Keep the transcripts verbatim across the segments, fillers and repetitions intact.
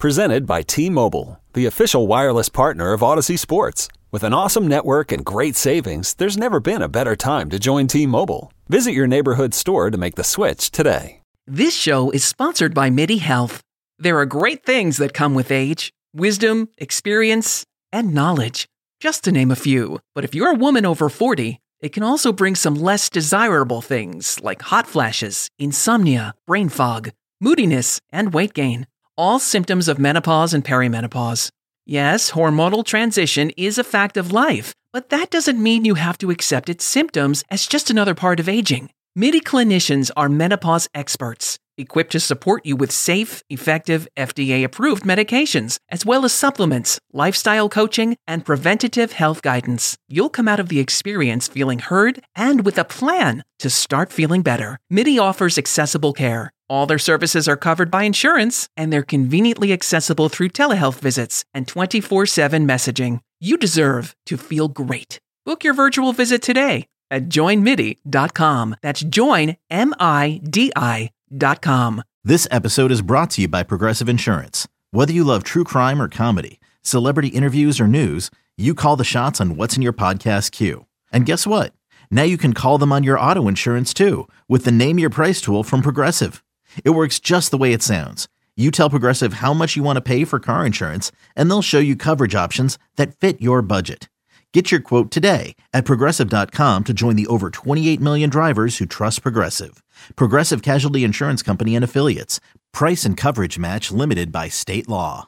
Presented by T-Mobile, the official wireless partner of Odyssey Sports. With an awesome network and great savings, there's never been a better time to join T-Mobile. Visit your neighborhood store to make the switch today. This show is sponsored by MIDI Health. There are great things that come with age. Wisdom, experience, and knowledge. Just to name a few. But if you're a woman over forty, it can also bring some less desirable things like hot flashes, insomnia, brain fog, moodiness, and weight gain. All symptoms of menopause and perimenopause. Yes, hormonal transition is a fact of life, but that doesn't mean you have to accept its symptoms as just another part of aging. MIDI clinicians are menopause experts, equipped to support you with safe, effective, F D A-approved medications, as well as supplements, lifestyle coaching, and preventative health guidance. You'll come out of the experience feeling heard and with a plan to start feeling better. MIDI offers accessible care. All their services are covered by insurance, and they're conveniently accessible through telehealth visits and twenty-four seven messaging. You deserve to feel great. Book your virtual visit today at join midi dot com. That's join, M I D I dot com. This episode is brought to you by Progressive Insurance. Whether you love true crime or comedy, celebrity interviews or news, you call the shots on what's in your podcast queue. And guess what? Now you can call them on your auto insurance too with the Name Your Price tool from Progressive. It works just the way it sounds. You tell Progressive how much you want to pay for car insurance, and they'll show you coverage options that fit your budget. Get your quote today at Progressive dot com to join the over twenty-eight million drivers who trust Progressive. Progressive Casualty Insurance Company and Affiliates. Price and coverage match limited by state law.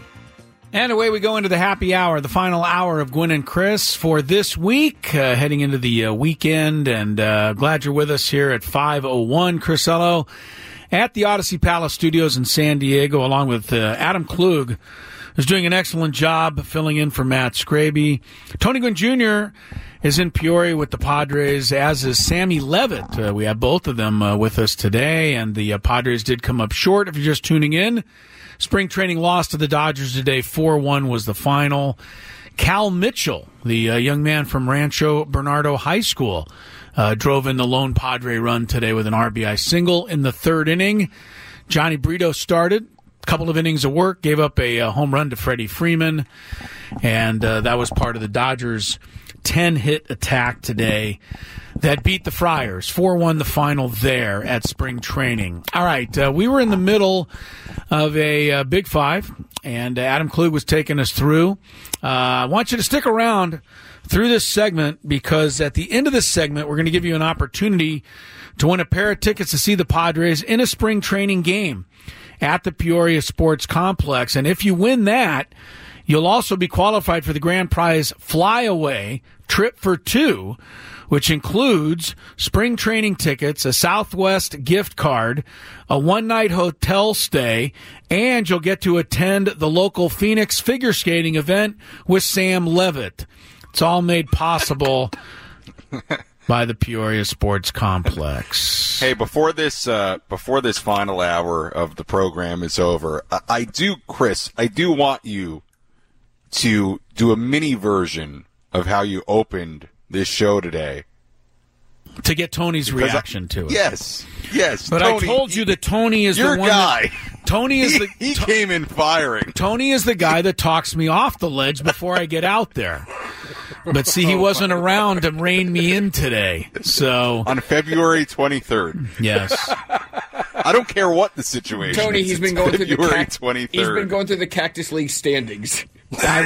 And away we go into the happy hour, the final hour of Gwynn and Chris for this week, uh, heading into the uh, weekend. And uh, glad you're with us here at five oh one. Chris Ello at the Odyssey Palace Studios in San Diego, along with uh, Adam Klug, who's doing an excellent job filling in for Matt Scraby. Tony Gwynn Junior is in Peoria with the Padres, as is Sammy Levitt. Uh, we have both of them uh, with us today, and the uh, Padres did come up short. If you're just tuning in, spring training loss to the Dodgers today, four one was the final. Cal Mitchell, the uh, young man from Rancho Bernardo High School, uh, drove in the lone Padre run today with an R B I single in the third inning. Johnny Brito started. Couple of innings of work, gave up a, a home run to Freddie Freeman, and uh, that was part of the Dodgers' ten-hit attack today that beat the Friars. four one the final there at spring training. All right, uh, we were in the middle of a uh, Big Five, and uh, Adam Klug was taking us through. Uh, I want you to stick around through this segment, because at the end of this segment, we're going to give you an opportunity to win a pair of tickets to see the Padres in a spring training game at the Peoria Sports Complex. And if you win that, you'll also be qualified for the grand prize flyaway trip for two, which includes spring training tickets, a Southwest gift card, a one-night hotel stay, and you'll get to attend the local Phoenix figure skating event with Sam Levitt. It's all made possible by the Peoria Sports Complex. Hey, before this uh, before this final hour of the program is over, I, I do, Chris, I do want you to do a mini version of how you opened this show today. To get Tony's Because reaction I, to it. Yes, yes. But Tony, I told you that Tony is your the one guy. That, Tony is he, the he to, came in firing. Tony is the guy that talks me off the ledge before I get out there. But see, he wasn't around to rein me in today. So on February twenty-third. Yes. I don't care what the situation Tony, is. he's been It's going February through the cact- twenty-third. He's been going through the Cactus League standings. I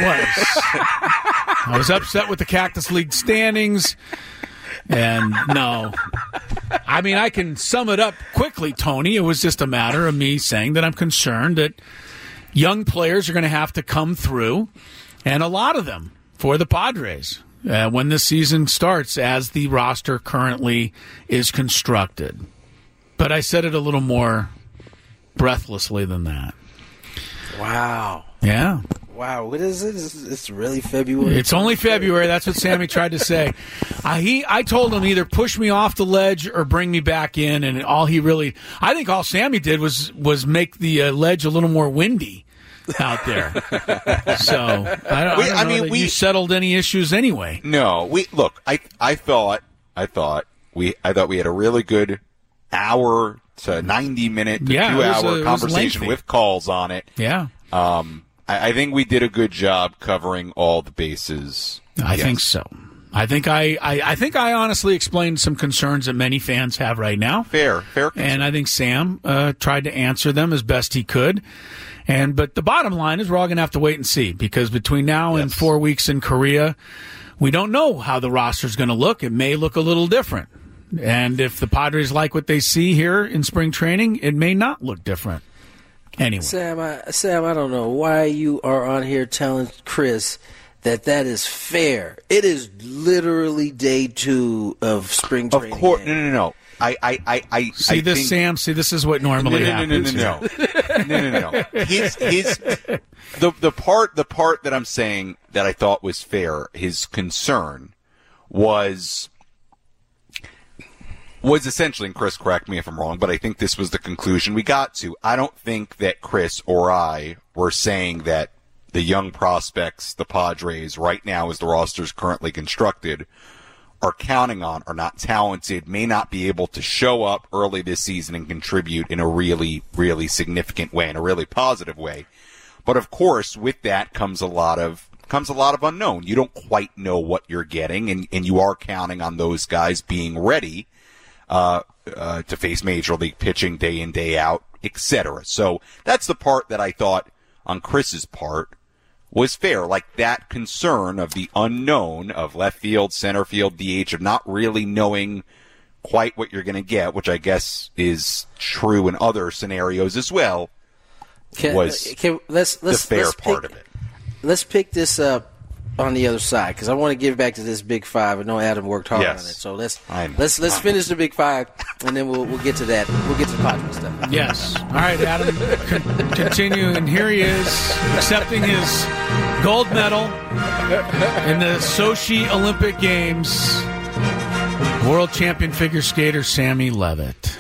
was. I was upset with the Cactus League standings. And no. I mean, I can sum it up quickly, Tony. It was just a matter of me saying that I'm concerned that young players are going to have to come through, and a lot of them for the Padres uh, when this season starts, as the roster currently is constructed. But I said it a little more breathlessly than that. Wow. Yeah. Wow, what is it? It's, it's really February. It's only February. That's what Sammy tried to say. Uh, he, I told him either push me off the ledge or bring me back in, and all he really, I think all Sammy did was was make the uh, ledge a little more windy out there. So I don't, We, I don't know I mean, that we you settled any issues anyway. No, we look. I I thought I thought we I thought we had a really good hour to ninety minute to Yeah, two it was, hour uh, it was conversation lengthy. with calls on it. Yeah. Um, I, I think we did a good job covering all the bases. I yes. think so. I think I, I, I think I honestly explained some concerns that many fans have right now. Fair, fair. Concern. And I think Sam uh, tried to answer them as best he could. And but the bottom line is we're all going to have to wait and see, because between now yes. and four weeks in Korea, we don't know how the roster's going to look. It may look a little different. And if the Padres like what they see here in spring training, it may not look different. Anyway. Sam, I, Sam, I don't know why you are on here telling Chris that that is fair. It is literally day two of spring training. Of course, no, no, no. I, I, I, I see I this, think, Sam. See, this is what normally no, no, happens. No, no, no, no, no, no, no. His, his, the the part, the part that I'm saying that I thought was fair. His concern was was essentially, and Chris, correct me if I'm wrong, but I think this was the conclusion we got to. I don't think that Chris or I were saying that the young prospects, the Padres, right now as the roster is currently constructed, are counting on, are not talented, may not be able to show up early this season and contribute in a really, really significant way, in a really positive way. But of course, with that comes a lot of comes a lot of unknown. You don't quite know what you're getting, and, and you are counting on those guys being ready uh, uh, to face major league pitching day in, day out, et cetera. So that's the part that I thought on Chris's part was fair, like that concern of the unknown of left field, center field, D H, of not really knowing quite what you're going to get, which I guess is true in other scenarios as well, can, was can, let's, let's, the fair let's part pick, of it. Let's pick this up on the other side, because I want to give back to this Big Five. I know Adam worked hard yes. on it, so let's I know. let's let's finish the Big Five, and then we'll we'll get to that. We'll get to the Padres stuff. Yes. All right, Adam. Con- continue, and here he is accepting his gold medal in the Sochi Olympic Games. World champion figure skater Sammy Levitt.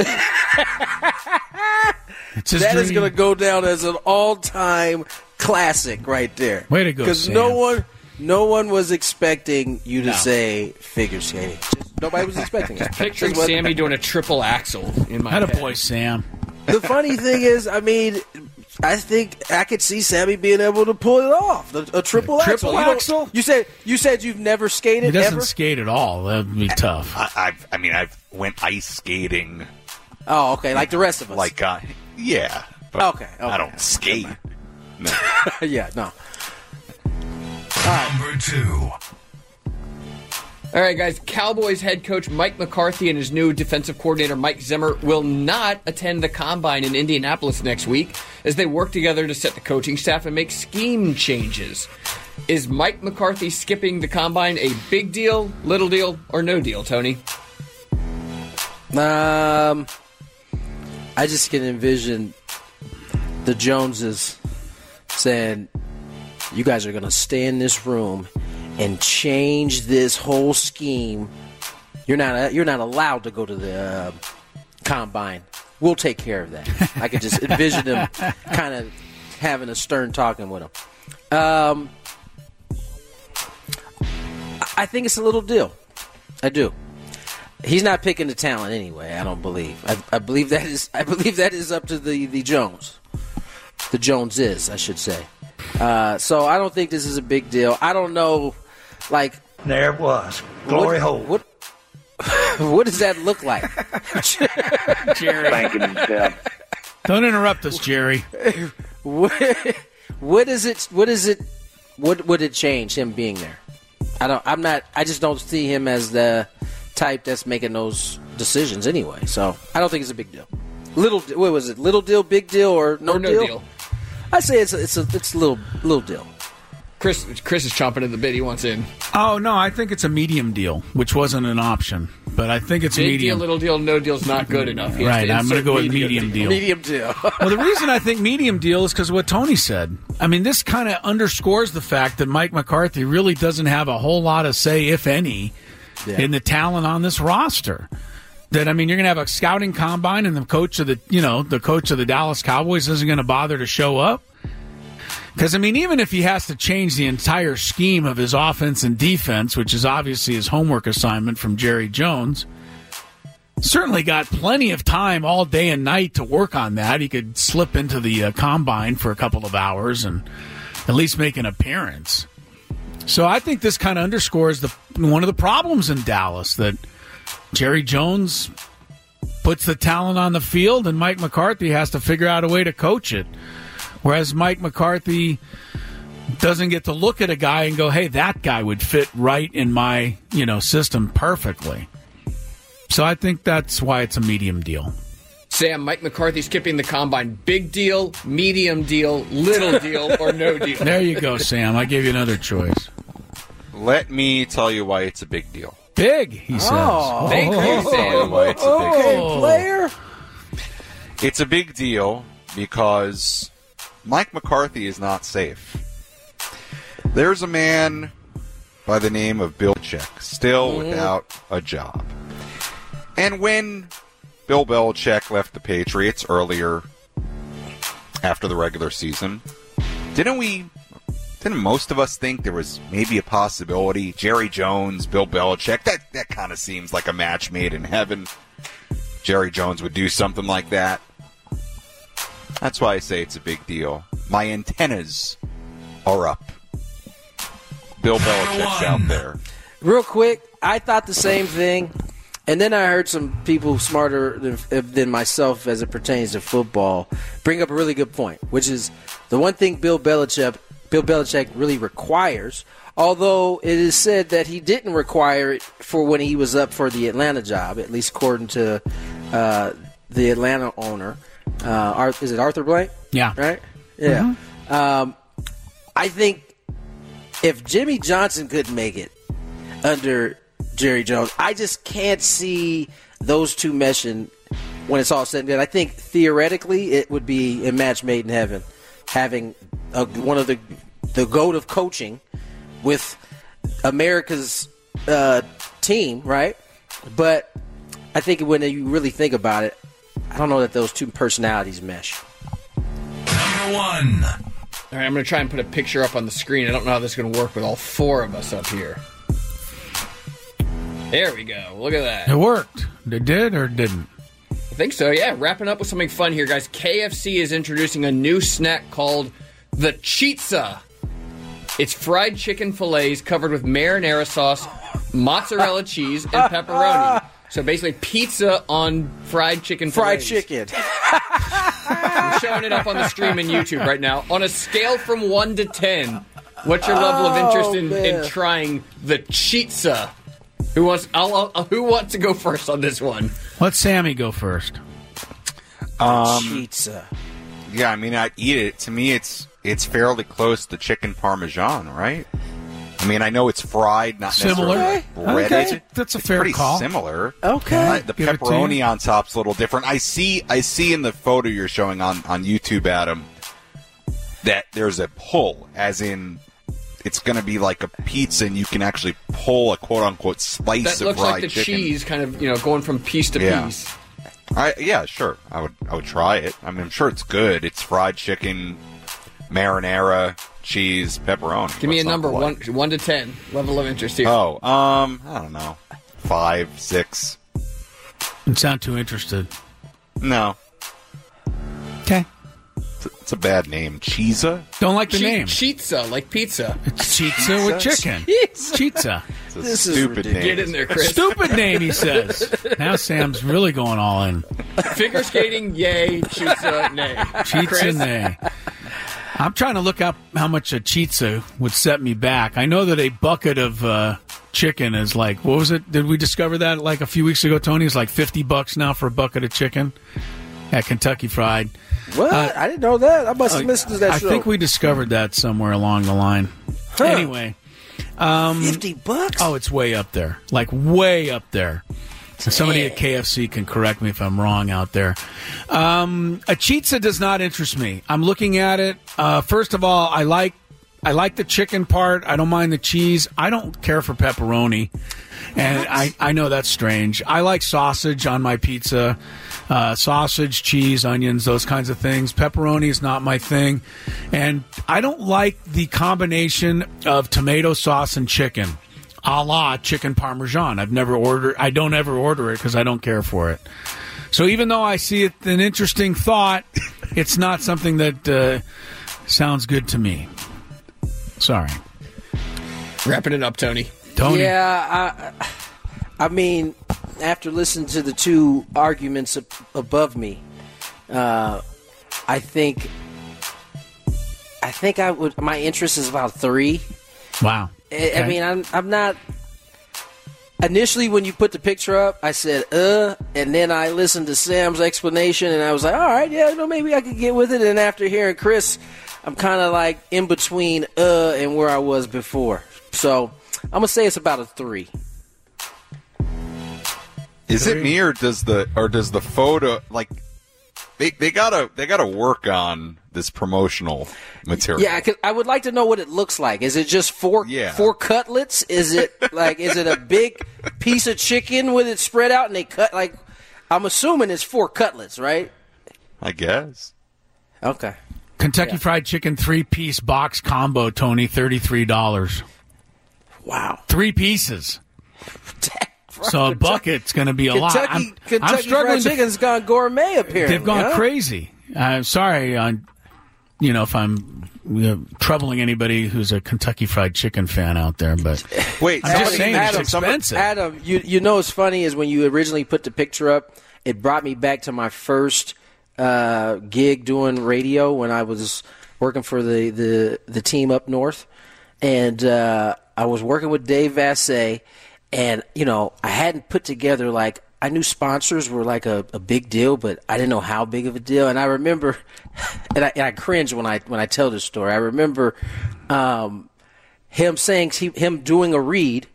It's his that dream. is going to go down as an all-time classic right there. Way to go, Because Sam. no one, no one was expecting you to No. say figure skating. Just, nobody was expecting it. Picturing Just what- Sammy doing a triple axel in my Had head. a boy, Sam. The funny thing is, I mean, I think I could see Sammy being able to pull it off. A, a triple, A triple axel. You don't- axel? You said you said you've never skated He doesn't ever. skate at all. That'd be tough. I, I've, I mean, I've went ice skating, Oh, okay, like the rest of us. like, uh, yeah. But Okay, okay. I don't skate. No. yeah, no. Number two. All right, guys. Cowboys head coach Mike McCarthy and his new defensive coordinator Mike Zimmer will not attend the Combine in Indianapolis next week as they work together to set the coaching staff and make scheme changes. Is Mike McCarthy skipping the Combine a big deal, little deal, or no deal, Tony? Um, I just can envision the Joneses saying, "You guys are going to stay in this room and change this whole scheme. You're not you're not allowed to go to the uh, Combine. We'll take care of that." I could just envision them kind of having a stern talking with him. Um, I think it's a little deal. I do. He's not picking the talent anyway. I don't believe. I, I believe that is. I believe that is up to the, the Jones. The Joneses, I should say. Uh, so I don't think this is a big deal. I don't know, like There it was. Glory what, hole. What what does that look like, Jerry. Thanking himself. Don't interrupt us, Jerry. what, what is it? What is it? What would it change him being there? I don't. I'm not. I just don't see him as the type that's making those decisions anyway. So I don't think it's a big deal. Little. What was it? Little deal, big deal, or no, Or no deal? deal. I say it's a, it's a it's a little little deal. Chris, Chris is chomping at the bit. He wants in. Oh, no, I think it's a medium deal, which wasn't an option. But I think it's Big medium. deal, little deal, no deal's not good enough. He has Right, to I'm going to insert go with medium deal. Medium deal. Well, the reason I think medium deal is because of what Tony said. I mean, this kind of underscores the fact that Mike McCarthy really doesn't have a whole lot of say, if any, Yeah. in the talent on this roster. That, I mean, you're going to have a scouting combine and the coach of the, you know, the coach of the Dallas Cowboys isn't going to bother to show up. Because, I mean, even if he has to change the entire scheme of his offense and defense, which is obviously his homework assignment from Jerry Jones, Certainly got plenty of time all day and night to work on that. He could slip into the uh, combine for a couple of hours and at least make an appearance. So I think this kind of underscores the one of the problems in Dallas, that Jerry Jones puts the talent on the field and Mike McCarthy has to figure out a way to coach it. Whereas Mike McCarthy doesn't get to look at a guy and go, hey, that guy would fit right in my, you know, system perfectly. So I think that's why it's a medium deal. Sam, Mike McCarthy skipping the combine. Big deal, medium deal, little deal, or no deal? There you go, Sam. I gave you another choice. Let me tell you why it's a big deal. Big, he says. Oh, thank you, Sam. Why it's a big deal. Okay, player. It's a big deal because Mike McCarthy is not safe. There's a man by the name of Bill Belichick still mm. without a job. And when Bill Belichick left the Patriots earlier after the regular season, didn't we, didn't most of us think there was maybe a possibility? Jerry Jones, Bill Belichick, that, that kind of seems like a match made in heaven. Jerry Jones would do something like that. That's why I say it's a big deal. My antennas are up. Bill Belichick's out there. Real quick, I thought the same thing. And then I heard some people smarter than, than myself as it pertains to football bring up a really good point, which is the one thing Bill Belichick, Bill Belichick really requires, although it is said that he didn't require it for when he was up for the Atlanta job, at least according to uh, the Atlanta owner. Uh, is it Arthur Blank? Yeah. Right? Yeah. Mm-hmm. Um, I think if Jimmy Johnson couldn't make it under Jerry Jones, I just can't see those two meshing when it's all said and done. I think theoretically it would be a match made in heaven, having a, one of the the GOAT of coaching with America's uh, team, right? But I think when you really think about it, I don't know that those two personalities mesh. Number one. All right, I'm going to try and put a picture up on the screen. I don't know how this is going to work with all four of us up here. There we go. Look at that. It worked. It did or didn't? I think so, yeah. Wrapping up with something fun here, guys. K F C is introducing a new snack called the Chizza. It's fried chicken fillets covered with marinara sauce, mozzarella cheese, and pepperoni. So basically pizza on fried chicken Fried fillets. chicken. I'm showing it up on the stream in YouTube right now. On a scale from one to ten, what's your level of interest in, Oh, in man. trying the Chizza? Who wants? I'll, I'll, who wants to go first on this one? Let Sammy go first. Um, Pizza. yeah, I mean, I'd eat it. To me, it's it's fairly close to chicken parmesan, right? I mean, I know it's fried, not Similar. necessarily like breaded. Okay, that's a It's fair pretty call. similar. Okay. Uh, the Give it to pepperoni you. on top's a little different. I see. I see in the photo you're showing on on YouTube, Adam, that there's a pull, as in it's going to be like a pizza, and you can actually pull a quote unquote slice That of looks fried like the chicken. cheese, kind of, you know, going from piece to Yeah. piece. I, yeah, sure. I would. I would try it. I mean, I'm sure it's good. It's fried chicken, marinara, cheese, pepperoni. Give me a What's not number to one, like? one to ten. Level of interest here. Oh, um, I don't know, five, six. Didn't sound too interested. No, Okay. it's a, it's a bad name. Cheesa. Don't like the Chi- name. Chizza, like pizza. It's Chizza with chicken. Chizza. It's a This is stupid ridiculous. name. Get in there, Chris. Stupid name, he says. Now Sam's really going all in. Figure skating, yay. Chizza, nay. Chizza, Chris? nay. I'm trying to look up how much a chizza would set me back. I know that a bucket of uh, chicken is like, what was it? Did we discover that like a few weeks ago, Tony? It's like fifty bucks now for a bucket of chicken at Kentucky Fried. What? Uh, I didn't know that. I must have missed that I show. think we discovered that somewhere along the line. Huh. Anyway. Um, Fifty bucks. Oh, it's way up there. Like, way up there. So somebody at K F C can correct me if I'm wrong out there. Um, a chizza does not interest me. I'm looking at it. Uh, first of all, I like I like the chicken part. I don't mind the cheese. I don't care for pepperoni. And I, I know that's strange. I like sausage on my pizza. Uh, sausage, cheese, onions, those kinds of things. Pepperoni is not my thing. And I don't like the combination of tomato sauce and chicken. a la chicken parmesan. I've never ordered. I don't ever order it because I don't care for it. So even though I see it an interesting thought, it's not something that uh, sounds good to me. Sorry. Wrapping it up, Tony. Tony. Yeah, I, I mean, after listening to the two arguments ab- above me, uh, I think, I think I would. My interest is about three. Wow. I, Okay. I mean, I'm, I'm not. Initially, when you put the picture up, I said, uh, and then I listened to Sam's explanation, and I was like, all right, yeah, you know, maybe I could get with it. And after hearing Chris, I'm kind of like in between uh and where I was before. So I'm going to say it's about a three. Is Three. it me or does the or does the photo like they they gotta they gotta work on this promotional material? Yeah, 'cause I would like to know what it looks like. Is it just four Yeah. four cutlets? Is it like is it a big piece of chicken with it spread out and they cut like? I'm assuming it's four cutlets, right? I guess. Okay. Kentucky Fried Chicken three-piece box combo, Tony, thirty-three dollars. Wow. Three pieces. So a bucket's going to be a lot. Kentucky, I'm, Kentucky I'm struggling Fried to Chicken's gone gourmet apparently. They've gone huh? crazy. I'm sorry, uh, you know, if I'm you know, troubling anybody who's a Kentucky Fried Chicken fan out there, but Wait, I'm just somebody- saying Adam, it's expensive. Adam, you you know what's funny is when you originally put the picture up, it brought me back to my first uh, gig doing radio when I was working for the, the, the team up north. And uh, I was working with Dave Vassay, and, you know, I hadn't put together, like, I knew sponsors were like a, a big deal, but I didn't know how big of a deal. And I remember, and I, and I cringe when I when I tell this story. I remember um, him saying he, him doing a read,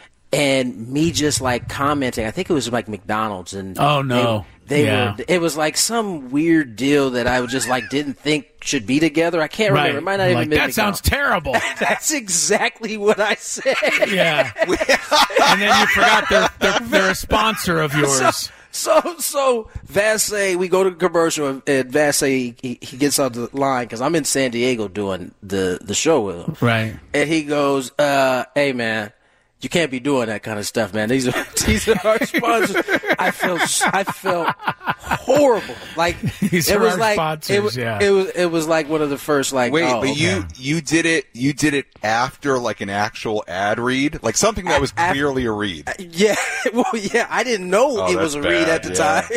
and me just like commenting. I think it was like McDonald's, and Oh, no. they, they Yeah. were. It was like some weird deal that I just like didn't think should be together. I can't remember. It might not Like, even been that sounds terrible. That's exactly what I said. Yeah. And then you forgot they're, they're, they're a sponsor of yours. So, so Vassay, we go to commercial, and, and Vassay, he, he gets on the line because I'm in San Diego doing the, the show with him. Right. And he goes, uh, hey, man, you can't be doing that kind of stuff, man. These are these are our sponsors. I felt I felt horrible. Like These it are was our like sponsors, it was yeah. it was it was like one of the first like Wait, oh, but okay. you you did it you did it after like an actual ad read, like something that was Af- clearly a read. Yeah, well, yeah, I didn't know Oh, it was a that's read bad, at the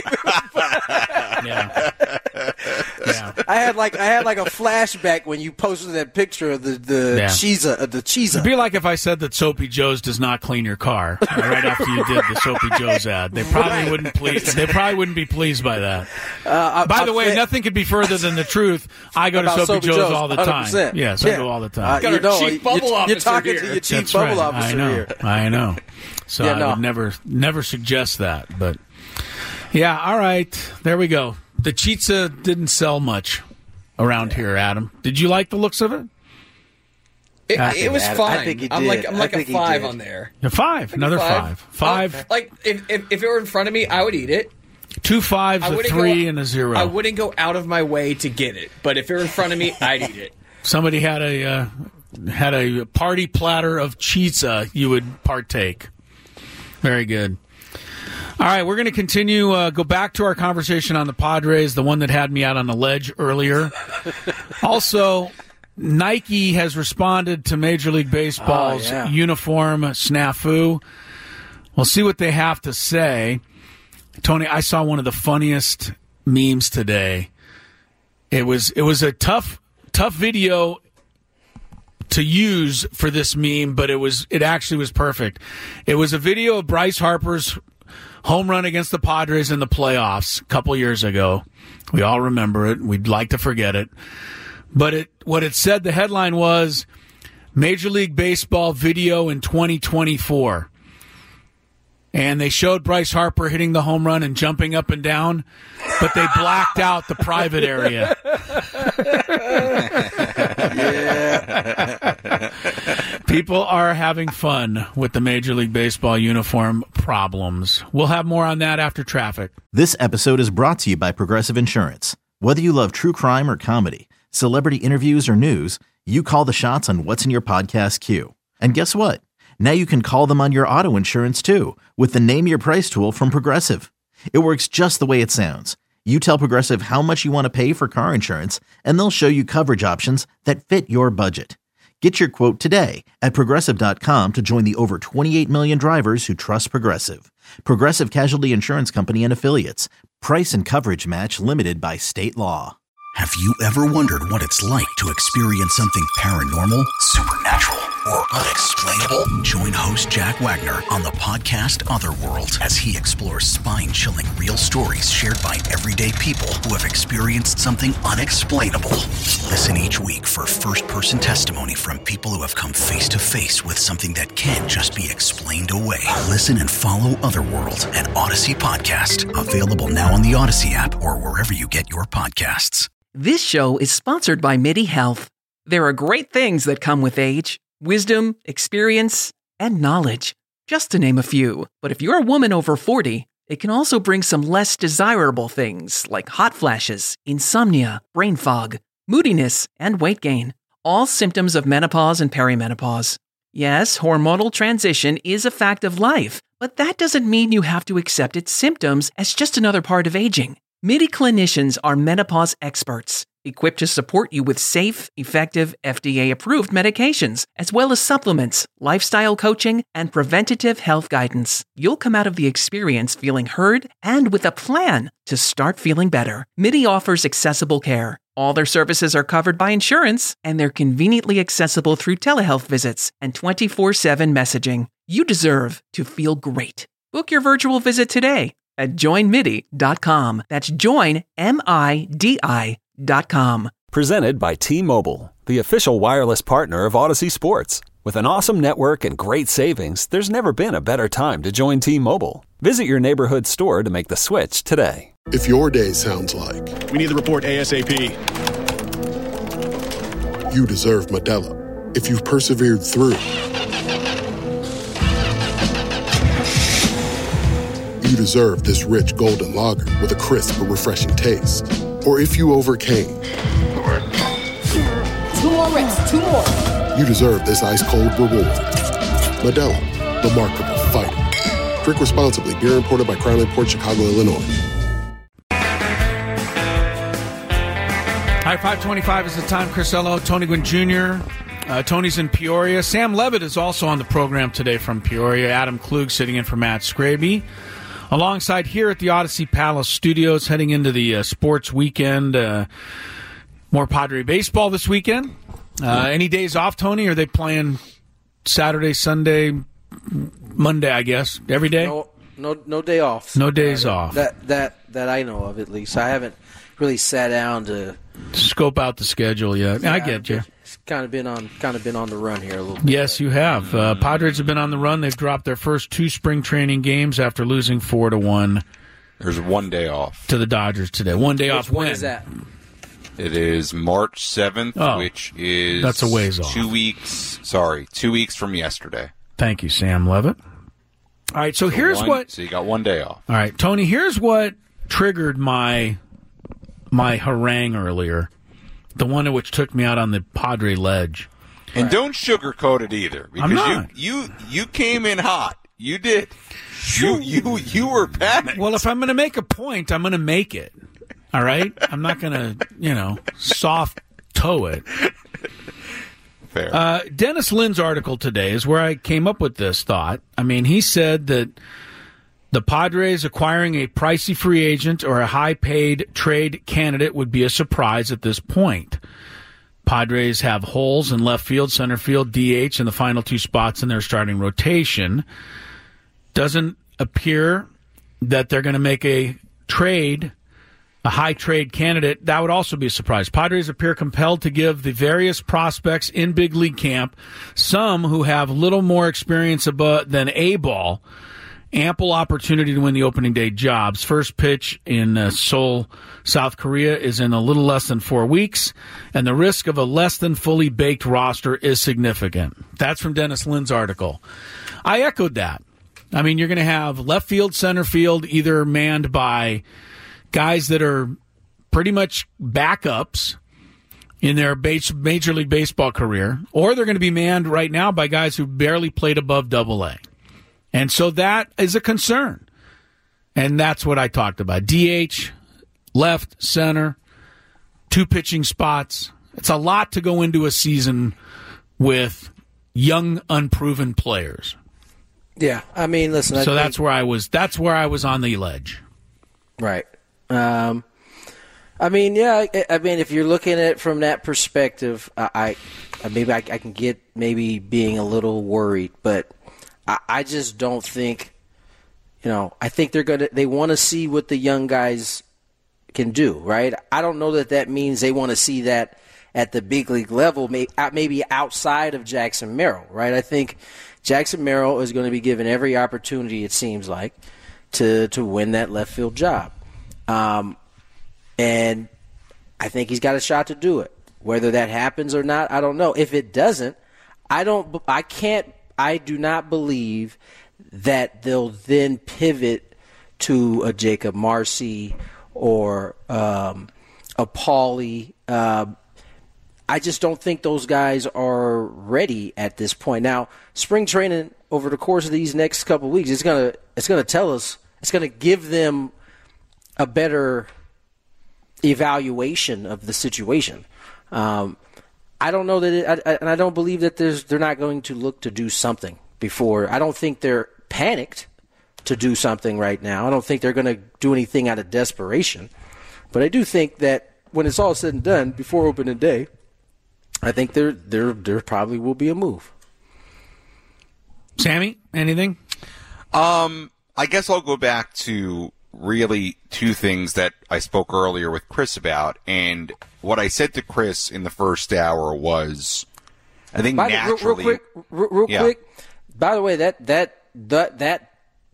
yeah. time. Yeah. Yeah. I had like I had like a flashback when you posted that picture of the the Yeah. cheese uh, the cheese. It'd be like if I said that Soapy Joe's does not clean your car right after you did the Soapy Joe's ad. They probably Right. wouldn't please. They probably wouldn't be pleased by that. Uh, By I- the I way, think- nothing could be further than the truth. I go to about Soapy, Soapy Joe's, Joe's, all the one hundred time. percent. Yes, I Yeah. go all the time. Uh, Got you our know, chief you- bubble you're, officer you're talking here. to your chief That's bubble right. officer I know. here. I know. So Yeah, I no. would never, never suggest that. But yeah, all right. There we go. The Chizza didn't sell much around here, Adam. Did you like the looks of it? It, I it think was Adam- fine. I think he I'm like did. I'm I like a think he five did. on there. A five. Another five. Five. Uh, like if, if if it were in front of me, I would eat it. Two fives, I a wouldn't three, go, and a zero. I wouldn't go out of my way to get it, but if it were in front of me, I'd eat it. Somebody had a uh, had a party platter of Chizza, you would partake. Very good. All right, we're going to continue. Uh, go back to our conversation on the Padres, the one that had me out on the ledge earlier. Also, Nike has responded to Major League Baseball's Oh, yeah. uniform snafu. We'll see what they have to say. Tony, I saw one of the funniest memes today. It was it was a tough tough video to use for this meme, but it was it actually was perfect. It was a video of Bryce Harper's home run against the Padres in the playoffs a couple years ago. We all remember it. We'd like to forget it. But it what it said, the headline was Major League Baseball video in twenty twenty-four. And they showed Bryce Harper hitting the home run and jumping up and down, but they blacked out the private area. People are having fun with the Major League Baseball uniform problems. We'll have more on that after traffic. This episode is brought to you by Progressive Insurance. Whether you love true crime or comedy, celebrity interviews or news, you call the shots on what's in your podcast queue. And guess what? Now you can call them on your auto insurance too with the Name Your Price tool from Progressive. It works just the way it sounds. You tell Progressive how much you want to pay for car insurance, and they'll show you coverage options that fit your budget. Get your quote today at Progressive dot com to join the over twenty-eight million drivers who trust Progressive. Progressive Casualty Insurance Company and Affiliates. Price and coverage match limited by state law. Have you ever wondered what it's like to experience something paranormal, supernatural, or unexplainable? Join host Jack Wagner on the podcast Otherworld as he explores spine-chilling real stories shared by everyday people who have experienced something unexplainable. Listen each week for first-person testimony from people who have come face-to-face with something that can't just be explained away. Listen and follow Otherworld, an Odyssey podcast. Available now on the Odyssey app or wherever you get your podcasts. This show is sponsored by MIDI Health. There are great things that come with age. Wisdom, experience, and knowledge, just to name a few. But if you're a woman over forty, it can also bring some less desirable things like hot flashes, insomnia, brain fog, moodiness, and weight gain. All symptoms of menopause and perimenopause. Yes, hormonal transition is a fact of life, but that doesn't mean you have to accept its symptoms as just another part of aging. MIDI clinicians are menopause experts, equipped to support you with safe, effective, F D A-approved medications, as well as supplements, lifestyle coaching, and preventative health guidance. You'll come out of the experience feeling heard and with a plan to start feeling better. MIDI offers accessible care. All their services are covered by insurance, and they're conveniently accessible through telehealth visits and twenty-four seven messaging. You deserve to feel great. Book your virtual visit today at join midi dot com. That's join, M I D I dot com. Presented by T-Mobile, the official wireless partner of Odyssey Sports. With an awesome network and great savings, there's never been a better time to join T-Mobile. Visit your neighborhood store to make the switch today. If your day sounds like, we need the report ASAP. You deserve Modelo. If you've persevered through, you deserve this rich golden lager with a crisp but refreshing taste. Or if you overcame. Two more reps, two more. You deserve this ice-cold reward. Modelo, the mark of a fighter. Drink responsibly. Beer imported by Crown Imports, Chicago, Illinois. All right, five twenty-five is the time. Chris Ello, Tony Gwynn Junior Uh, Tony's in Peoria. Sam Levitt is also on the program today from Peoria. Adam Klug sitting in for Matt Scraby. Alongside here at the Odyssey Palace Studios, heading into the uh, sports weekend. Uh, more Padre baseball this weekend. Uh, any days off, Tony? Are they playing Saturday, Sunday, Monday, I guess? Every day? No, no, no day off. No days uh, off. That, that, that I know of, at least. I haven't really sat down to scope out the schedule yet. Yeah, I get you. It's kind of been on, kind of been on the run here a little bit. Yes, you have. Uh, Padres have been on the run. They've dropped their first two spring training games after losing four to one. There's one day off to the Dodgers today. One day Which off. When when is that? It is March seventh, oh, which is that's a ways off. Two weeks. Sorry, two weeks from yesterday. Thank you, Sam Levitt. All right, so, so here's one, what. So you got one day off. All right, Tony. Here's what triggered my my harangue earlier, the one which took me out on the Padre ledge. And right. don't sugarcoat it either, because I'm not. you you you came in hot. You did. You you you were panicked. Well, if I'm going to make a point, I'm going to make it. All right? I'm not going to, you know, soft toe it. Fair. Uh, Dennis Lynn's article today is where I came up with this thought. I mean, he said that the Padres acquiring a pricey free agent or a high-paid trade candidate would be a surprise at this point. Padres have holes in left field, center field, D H, and the final two spots in their starting rotation. Doesn't appear that they're going to make a trade, a high trade candidate. That would also be a surprise. Padres appear compelled to give the various prospects in big league camp, some who have little more experience above, than A-ball, ample opportunity to win the opening day jobs. First pitch in uh, Seoul, South Korea is in a little less than four weeks, and the risk of a less than fully baked roster is significant. That's from Dennis Lynn's article. I echoed that. I mean, you're going to have left field, center field, either manned by guys that are pretty much backups, in their base, Major League Baseball career, or they're going to be manned right now by guys who barely played above double A. And so that is a concern. And that's what I talked about. D H, left, center, two pitching spots. It's a lot to go into a season with young, unproven players. Yeah, I mean, listen. I so think, that's where I was. That's where I was on the ledge. Right. Um, I mean, yeah. I, I mean, if you're looking at it from that perspective, I, I maybe I, I can get maybe being a little worried, but I, I just don't think. You know, I think they're gonna. They want to see what the young guys can do. Right. I don't know that that means they want to see that at the big league level, maybe outside of Jackson Merrill. Right. I think Jackson Merrill is going to be given every opportunity, it seems like, to to win that left field job. Um, and I think he's got a shot to do it. Whether that happens or not, I don't know. If it doesn't, I don't I can't I do not believe that they'll then pivot to a Jacob Marcy or um, a Paulie. Uh, I just don't think those guys are ready at this point. Now, spring training over the course of these next couple of weeks, it's gonna it's gonna tell us, it's gonna give them a better evaluation of the situation. Um, I don't know that, it, I, I, and I don't believe that there's they're not going to look to do something before. I don't think they're panicked to do something right now. I don't think they're going to do anything out of desperation. But I do think that when it's all said and done, before opening day, I think there there there probably will be a move. Sammy, anything? Um, I guess I'll go back to really two things that I spoke earlier with Chris about. And what I said to Chris in the first hour was, I think by naturally... The, real, real quick, real, real yeah. quick, by the way, that, that, that, that,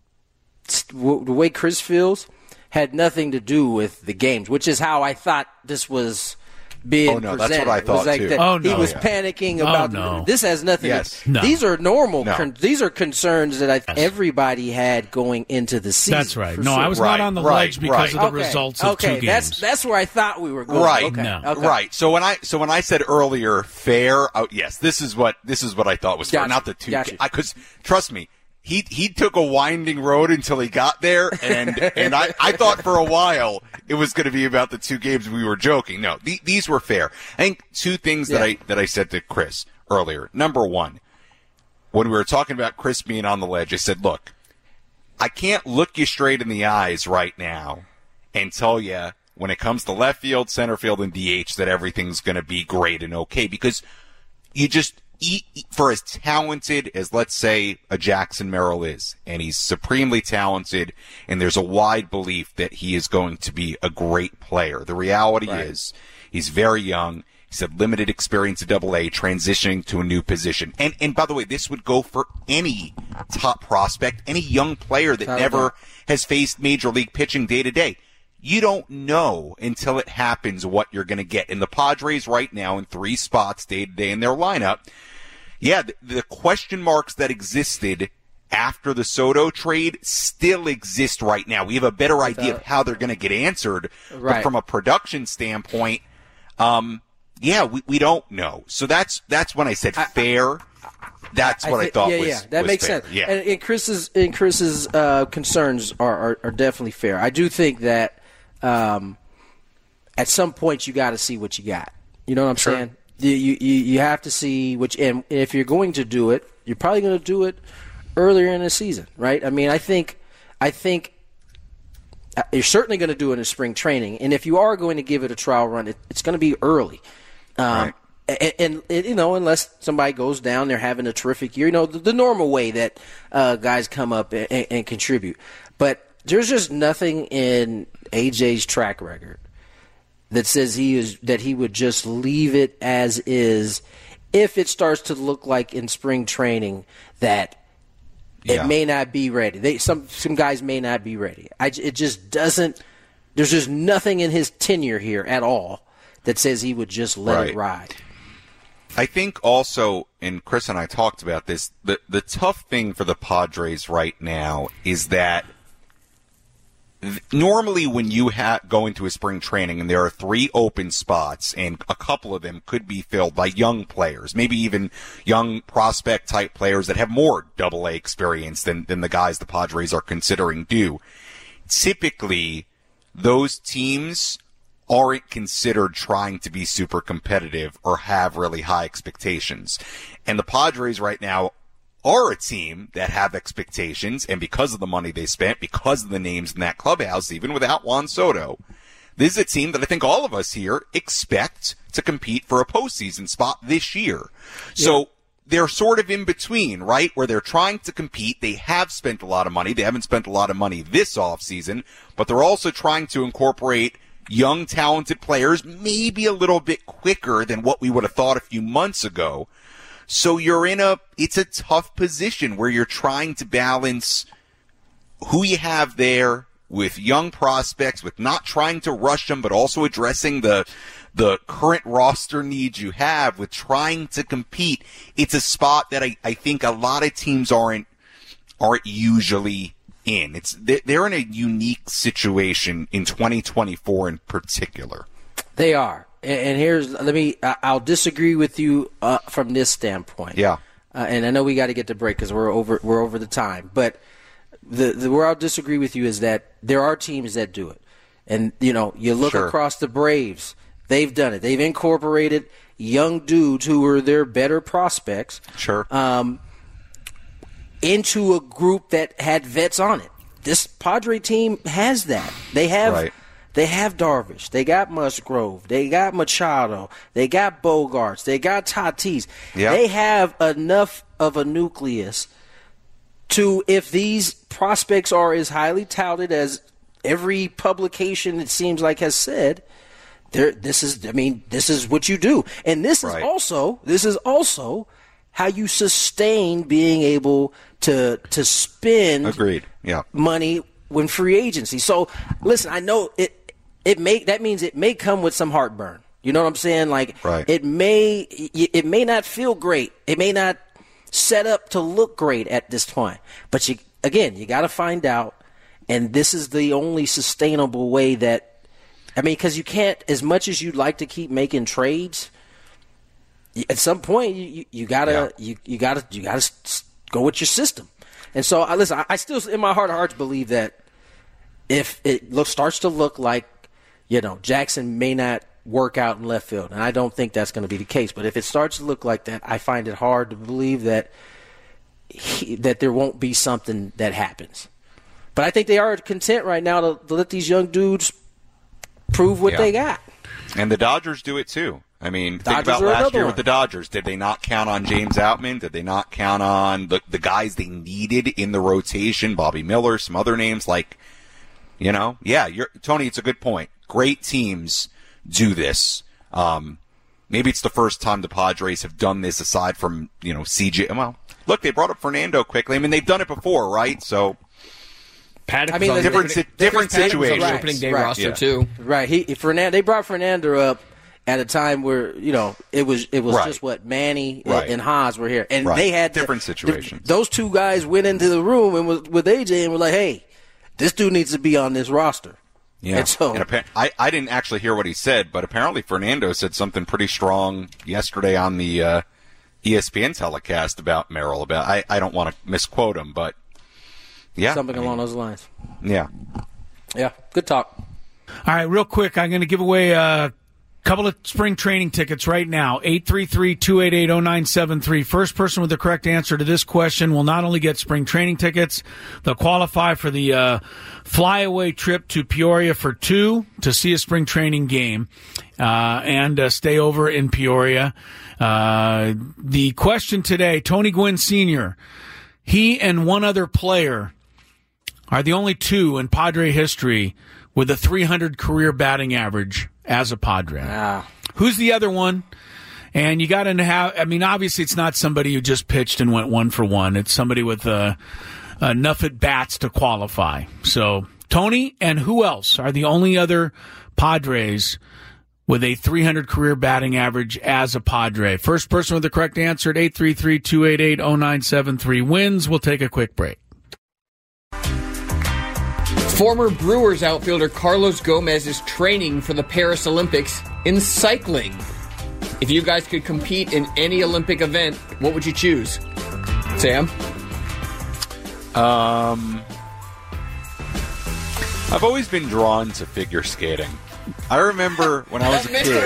the way Chris feels had nothing to do with the games, which is how I thought this was being oh, no, presented. That's what I thought, like too. That oh, no. He was yeah. panicking about oh, no. this has nothing yes. to no. These are normal. No. Con- these are concerns that I, yes. everybody had going into the season. That's right. No, sure. I was right, not on the right, ledge because right. of the okay. results of okay. two that's, games. That's where I thought we were going. Right. Okay. No. Okay. Right. So when I so when I said earlier fair, oh, yes, this is what this is what I thought was fair. Gotcha. Not the two. Gotcha. Because trust me, he he took a winding road until he got there, and and I, I thought for a while it was going to be about the two games. We were joking. No, th- these were fair. I think two things that yeah. I that I said to Chris earlier. Number one, when we were talking about Chris being on the ledge, I said, look, I can't look you straight in the eyes right now and tell you when it comes to left field, center field, and D H that everything's going to be great and okay, because you just eat, for as talented as, let's say, a Jackson Merrill is, and he's supremely talented, and there's a wide belief that he is going to be a great player. The reality right. is he's very young. He's had limited experience at Double A, transitioning to a new position. And and by the way, this would go for any top prospect, any young player that never has faced major league pitching day to day. You don't know until it happens what you're going to get. And the Padres right now in three spots day to day in their lineup, yeah, the, the question marks that existed after the Soto trade still exist right now. We have a better idea of how they're going to get answered. Right. But from a production standpoint, um, yeah, we, we don't know. So that's that's when I said I, fair. That's what I, th- I thought yeah, was yeah, that was makes fair. sense. Yeah. And, and Chris's and Chris's uh, concerns are, are, are definitely fair. I do think that um, at some point you got to see what you got. You know what I'm sure. saying? You, you you have to see which, and if you're going to do it, you're probably going to do it earlier in the season, right? I mean, I think I think you're certainly going to do it in spring training, and if you are going to give it a trial run, it, it's going to be early. Um, right. And, and, and, you know, unless somebody goes down, they're having a terrific year, you know, the, the normal way that uh, guys come up and, and, and contribute. But there's just nothing in A J's track record that says he is that he would just leave it as is if it starts to look like in spring training that yeah. it may not be ready. They some some guys may not be ready. I, it just doesn't. There's just nothing in his tenure here at all that says he would just let right. it ride. I think also, and Chris and I talked about this, the, the tough thing for the Padres right now is that normally when you ha- go into a spring training and there are three open spots and a couple of them could be filled by young players, maybe even young prospect type players that have more double A experience than, than the guys the Padres are considering do. Typically, those teams aren't considered trying to be super competitive or have really high expectations. And the Padres right now are a team that have expectations, and because of the money they spent, because of the names in that clubhouse, even without Juan Soto, this is a team that I think all of us here expect to compete for a postseason spot this year. Yeah. So they're sort of in between, right, where they're trying to compete. They have spent a lot of money. They haven't spent a lot of money this offseason, but they're also trying to incorporate young, talented players, maybe a little bit quicker than what we would have thought a few months ago. So you're in a, it's a tough position where you're trying to balance who you have there with young prospects, with not trying to rush them, but also addressing the, the current roster needs you have, with trying to compete. It's a spot that I, I think a lot of teams aren't, aren't usually in. It's, they're in a unique situation in twenty twenty-four in particular. They are. And here's, let me, I'll disagree with you uh, from this standpoint. Yeah. Uh, and I know we got to get to break because we're over, we're over the time. But the, the where I'll disagree with you is that there are teams that do it. And, you know, you look Sure. across the Braves, they've done it. They've incorporated young dudes who were their better prospects. Sure. Um, into a group that had vets on it. This Padre team has that. They have. Right. They have Darvish. They got Musgrove. They got Machado. They got Bogarts. They got Tatis. Yep. They have enough of a nucleus to, if these prospects are as highly touted as every publication, it seems like, has said, there. This is, I mean, this is what you do. And this Right. is also, this is also how you sustain being able to to spend Agreed. Yeah. money when free agency. So, listen, I know it. It may that means it may come with some heartburn. You know what I'm saying? Like, Right. it may it may not feel great. It may not set up to look great at this point. But you again, you got to find out. And this is the only sustainable way that. I mean, because you can't, as much as you'd like to keep making trades, at some point you you, you gotta Yeah. you you gotta you gotta s- go with your system. And so, I listen. I, I still, in my heart of hearts, believe that if it look, starts to look like, you know, Jackson may not work out in left field, and I don't think that's going to be the case. But if it starts to look like that, I find it hard to believe that he, that there won't be something that happens. But I think they are content right now to, to let these young dudes prove what Yeah. they got. And the Dodgers do it too. I mean, think Dodgers about are last another year one. with the Dodgers. Did they not count on James Outman? Did they not count on the the guys they needed in the rotation? Bobby Miller, some other names like, you know, yeah, you're, Tony, it's a good point. Great teams do this. Um, maybe it's the first time the Padres have done this aside from, you know, C J. Well, look, they brought up Fernando quickly. I mean, they've done it before, right? So Paddock I mean, was on different the, si- different Paddock was on the situations. opening day Right. roster Yeah. too. Right. He Fernand, they brought Fernando up at a time where, you know, it was it was Right. just what Manny Right. and Haas were here, and Right. they had Different to, situations. Those two guys went into the room and was with A J and were like, "Hey, this dude needs to be on this roster." Yeah, And so, and appa- I, I didn't actually hear what he said, but apparently Fernando said something pretty strong yesterday on the uh, E S P N telecast about Merrill. About I, I don't want to misquote him, but yeah, something I mean, along those lines. Yeah, Yeah, good talk. All right, real quick, I'm going to give away a couple of spring training tickets right now. eight three three, two eight eight, zero nine seven three. First person with the correct answer to this question will not only get spring training tickets, they'll qualify for the uh, flyaway trip to Peoria for two to see a spring training game uh, and uh, stay over in Peoria. Uh, the question today, Tony Gwynn Senior, he and one other player are the only two in Padre history with a three hundred career batting average as a Padre. Ah. Who's the other one? And you got to have, I mean, obviously it's not somebody who just pitched and went one for one. It's somebody with uh, enough at bats to qualify. So Tony and who else are the only other Padres with a three hundred career batting average as a Padre? First person with the correct answer at eight three three, two eight eight, zero nine seven three wins. We'll take a quick break. Former Brewers outfielder Carlos Gomez is training for the Paris Olympics in cycling. If you guys could compete in any Olympic event, what would you choose? Sam? Um, I've always been drawn to figure skating. I remember when I was a kid.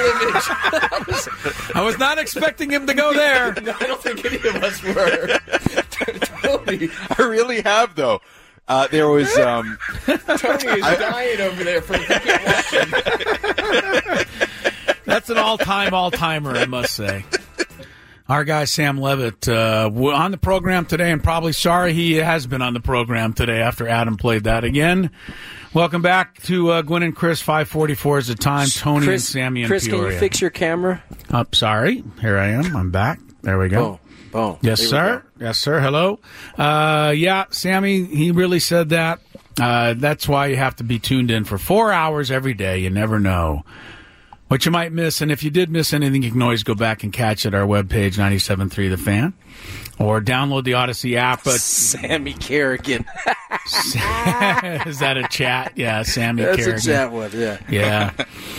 I was not expecting him to go there. No, I don't think any of us were. Tony. I really have, though. Uh, there was. Um, Tony is I, dying over there for watching. That's an all-time, all-timer, I must say. Our guy Sam Levitt uh, on the program today, and probably sorry he has been on the program today after Adam played that again. Welcome back to uh, Gwynn and Chris. five forty-four is the time. Tony Chris, and Sammy and Chris, Peoria. can you fix your camera? Oh, sorry. Here I am. I'm back. There we go. Boom. Boom. Yes, Here sir. Yes, sir. Hello. Uh, yeah, Sammy, he really said that. Uh, that's why you have to be tuned in for four hours every day. You never know what you might miss. And if you did miss anything, you can always go back and catch it at our webpage, ninety-seven point three The Fan, or download the Odyssey app. But Sammy Kerrigan. Is that a chat? Yeah, Sammy That's Kerrigan. That's a chat one, yeah. Yeah.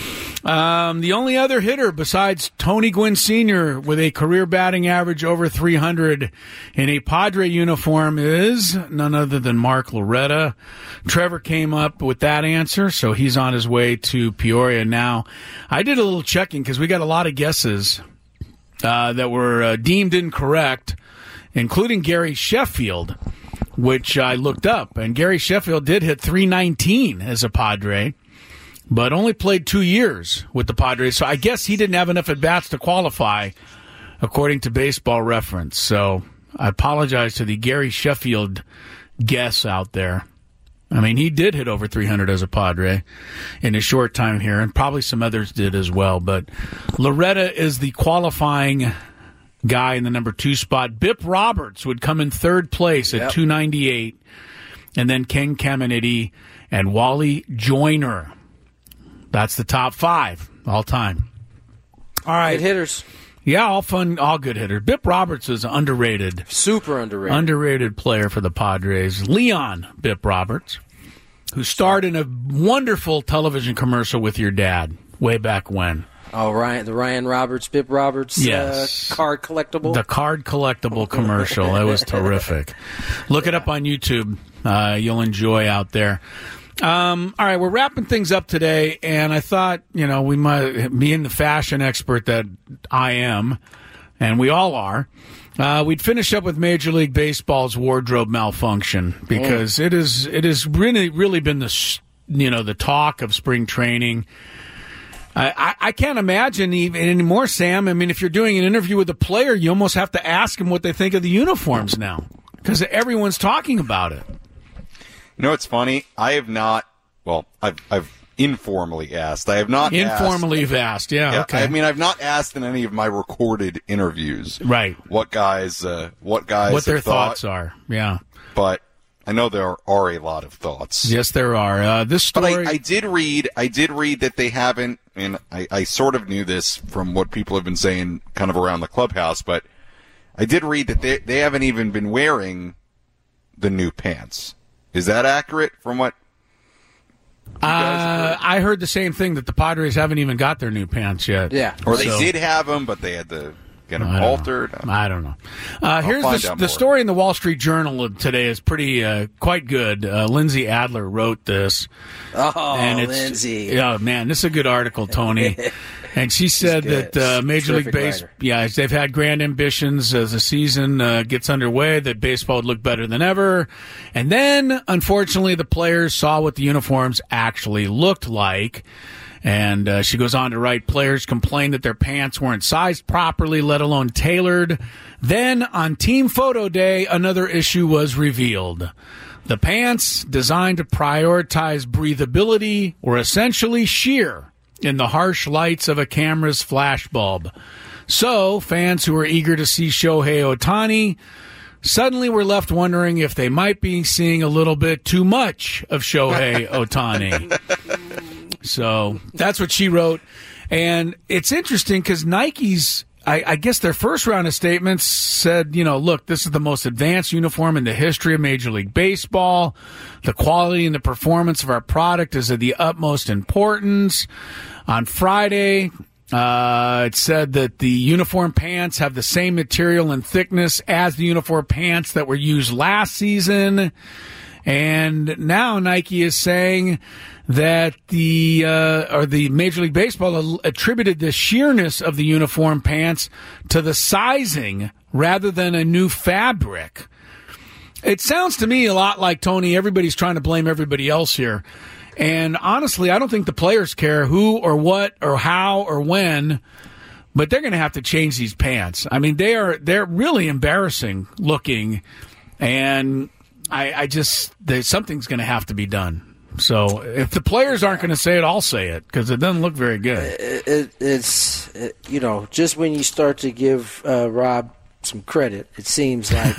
Um, the only other hitter besides Tony Gwynn Senior with a career batting average over three hundred in a Padre uniform is none other than Mark Loretta. Trevor came up with that answer, so he's on his way to Peoria now. I did a little checking because we got a lot of guesses uh, that were uh, deemed incorrect, including Gary Sheffield, which I looked up. And Gary Sheffield did hit three nineteen as a Padre, but only played two years with the Padres. So I guess he didn't have enough at-bats to qualify, according to Baseball Reference. So I apologize to the Gary Sheffield guess out there. I mean, he did hit over three hundred as a Padre in a short time here, and probably some others did as well. But Loretta is the qualifying guy in the number two spot. Bip Roberts would come in third place at yep. two ninety-eight, and then Ken Caminiti and Wally Joyner. That's the top five all time. All right. Good hitters. Yeah, all fun, all good hitters. Bip Roberts is underrated. Super underrated. Underrated player for the Padres. Leon Bip Roberts, who starred in a wonderful television commercial with your dad way back when. Oh, Ryan, the Ryan Roberts, Bip Roberts yes. uh, card collectible? The card collectible commercial. It was terrific. Look yeah. it up on YouTube. Uh, you'll enjoy out there. Um, all right, we're wrapping things up today, and I thought, you know, we might, being the fashion expert that I am, and we all are, uh, we'd finish up with Major League Baseball's wardrobe malfunction, because mm. it is it has really really been the you know the talk of spring training. I, I, I can't imagine even anymore, Sam. I mean, if you're doing an interview with a player, you almost have to ask them what they think of the uniforms now, because everyone's talking about it. You know, it's funny. I have not. Well, I've I've informally asked. I have not informally asked, asked. Yeah, yeah. Okay. I mean, I've not asked in any of my recorded interviews. Right. What guys? Uh, what guys? What their thought, thoughts are. Yeah. But I know there are a lot of thoughts. Yes, there are. Uh, this story. But I, I did read. I did read that they haven't. And I, I sort of knew this from what people have been saying, kind of around the clubhouse. But I did read that they they haven't even been wearing the new pants. Is that accurate from what you guys uh, heard? I heard the same thing, that the Padres haven't even got their new pants yet. Yeah. Or they so, did have them, but they had to get them I altered. Know. I don't know. Uh, here's the, the story in the Wall Street Journal today is pretty uh, quite good. Uh, Lindsay Adler wrote this. Oh, and it's, Lindsay. Yeah, man, this is a good article, Tony. And she said that uh, Major League Baseball, yeah, they've had grand ambitions as the season uh, gets underway, that baseball would look better than ever. And then, unfortunately, the players saw what the uniforms actually looked like. And uh, she goes on to write, players complained that their pants weren't sized properly, let alone tailored. Then, on team photo day, another issue was revealed. The pants, designed to prioritize breathability, were essentially sheer in the harsh lights of a camera's flashbulb. So, fans who were eager to see Shohei Ohtani suddenly were left wondering if they might be seeing a little bit too much of Shohei Ohtani. So, that's what she wrote. And it's interesting because Nike's, I, I guess their first round of statements said, you know, look, this is the most advanced uniform in the history of Major League Baseball. The quality and the performance of our product is of the utmost importance. On Friday, uh, it said that the uniform pants have the same material and thickness as the uniform pants that were used last season. And now Nike is saying that the uh, or the Major League Baseball attributed the sheerness of the uniform pants to the sizing rather than a new fabric. It sounds to me a lot like, Tony, everybody's trying to blame everybody else here. And honestly, I don't think the players care who or what or how or when, but they're going to have to change these pants. I mean, they are they're really embarrassing looking, and I, I just there's something's going to have to be done. So if the players aren't going to say it, I'll say it because it doesn't look very good. It, it, it's it, you know, just when you start to give uh, Rob some credit, it seems like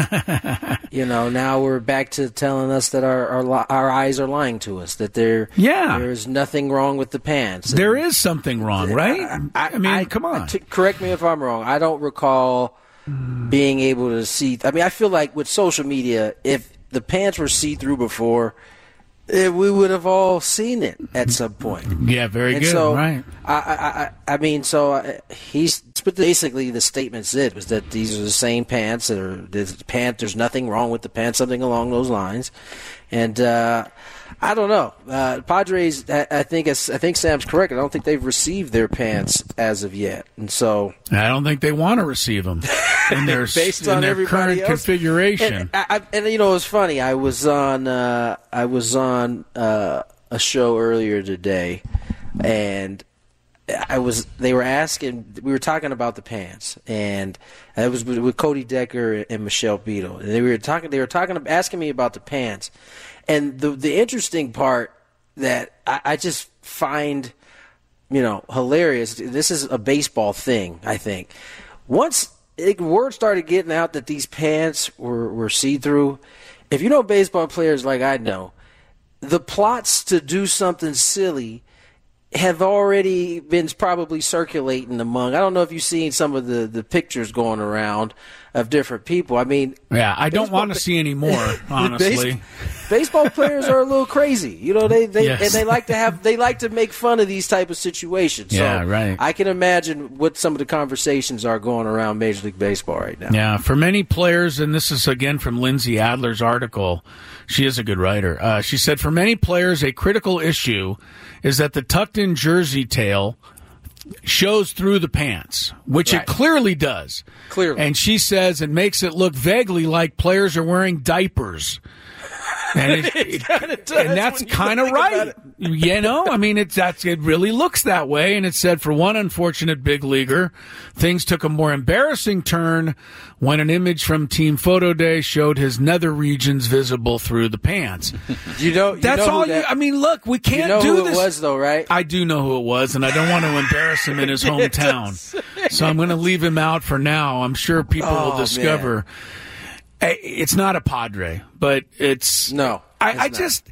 you know now we're back to telling us that our our, our eyes are lying to us, that there yeah there's nothing wrong with the pants. There and, is something wrong, right? I, I, I mean, I, come on. T- correct me if I'm wrong. I don't recall being able to see. I mean, I feel like with social media, if the pants were see-through before, eh, we would have all seen it at some point. Yeah, very and good. So, right. I, I, I mean, so uh, he's basically the statement said was that these are the same pants. That are the pant. There's nothing wrong with the pants. Something along those lines. And uh, I don't know. Uh, Padres. I, I think. I think Sam's correct. I don't think they've received their pants as of yet. And so I don't think they want to receive them in their, based in on their current else. configuration. And, I, and you know, it was funny. I was on. Uh, I was on uh, a show earlier today, and I was. They were asking. We were talking about the pants, and it was with Cody Decker and Michelle Beadle. And they were talking. They were talking, asking me about the pants, and the the interesting part that I, I just find, you know, hilarious. This is a baseball thing, I think. Once it, word started getting out that these pants were, were see-through, if you know baseball players like I know, the plots to do something silly have already been probably circulating among. I don't know if you've seen some of the, the pictures going around of different people. I mean, yeah, I don't want to see any more, honestly. Base, baseball players are a little crazy. You know, they they yes. and they like to have they like to make fun of these type of situations. Yeah, so right. I can imagine what some of the conversations are going around Major League Baseball right now. Yeah, for many players, and this is again from Lindsay Adler's article. She is a good writer. Uh, she said, for many players, a critical issue is that the tucked-in jersey tail shows through the pants, which right. it clearly does. Clearly. And she says it makes it look vaguely like players are wearing diapers. And, it, it, and that's kind of right. You know, I mean, it's that's it really looks that way. And it said for one unfortunate big leaguer, things took a more embarrassing turn when an image from Team Photo Day showed his nether regions visible through the pants. You know, you that's know all. that, you, I mean, look, we can't you know do who this. It was though, right? I do know who it was, and I don't want to embarrass him in his hometown, so I'm going to leave him out for now. I'm sure people oh, will discover. Man. It's not a Padre, but it's no. I, it's I not. just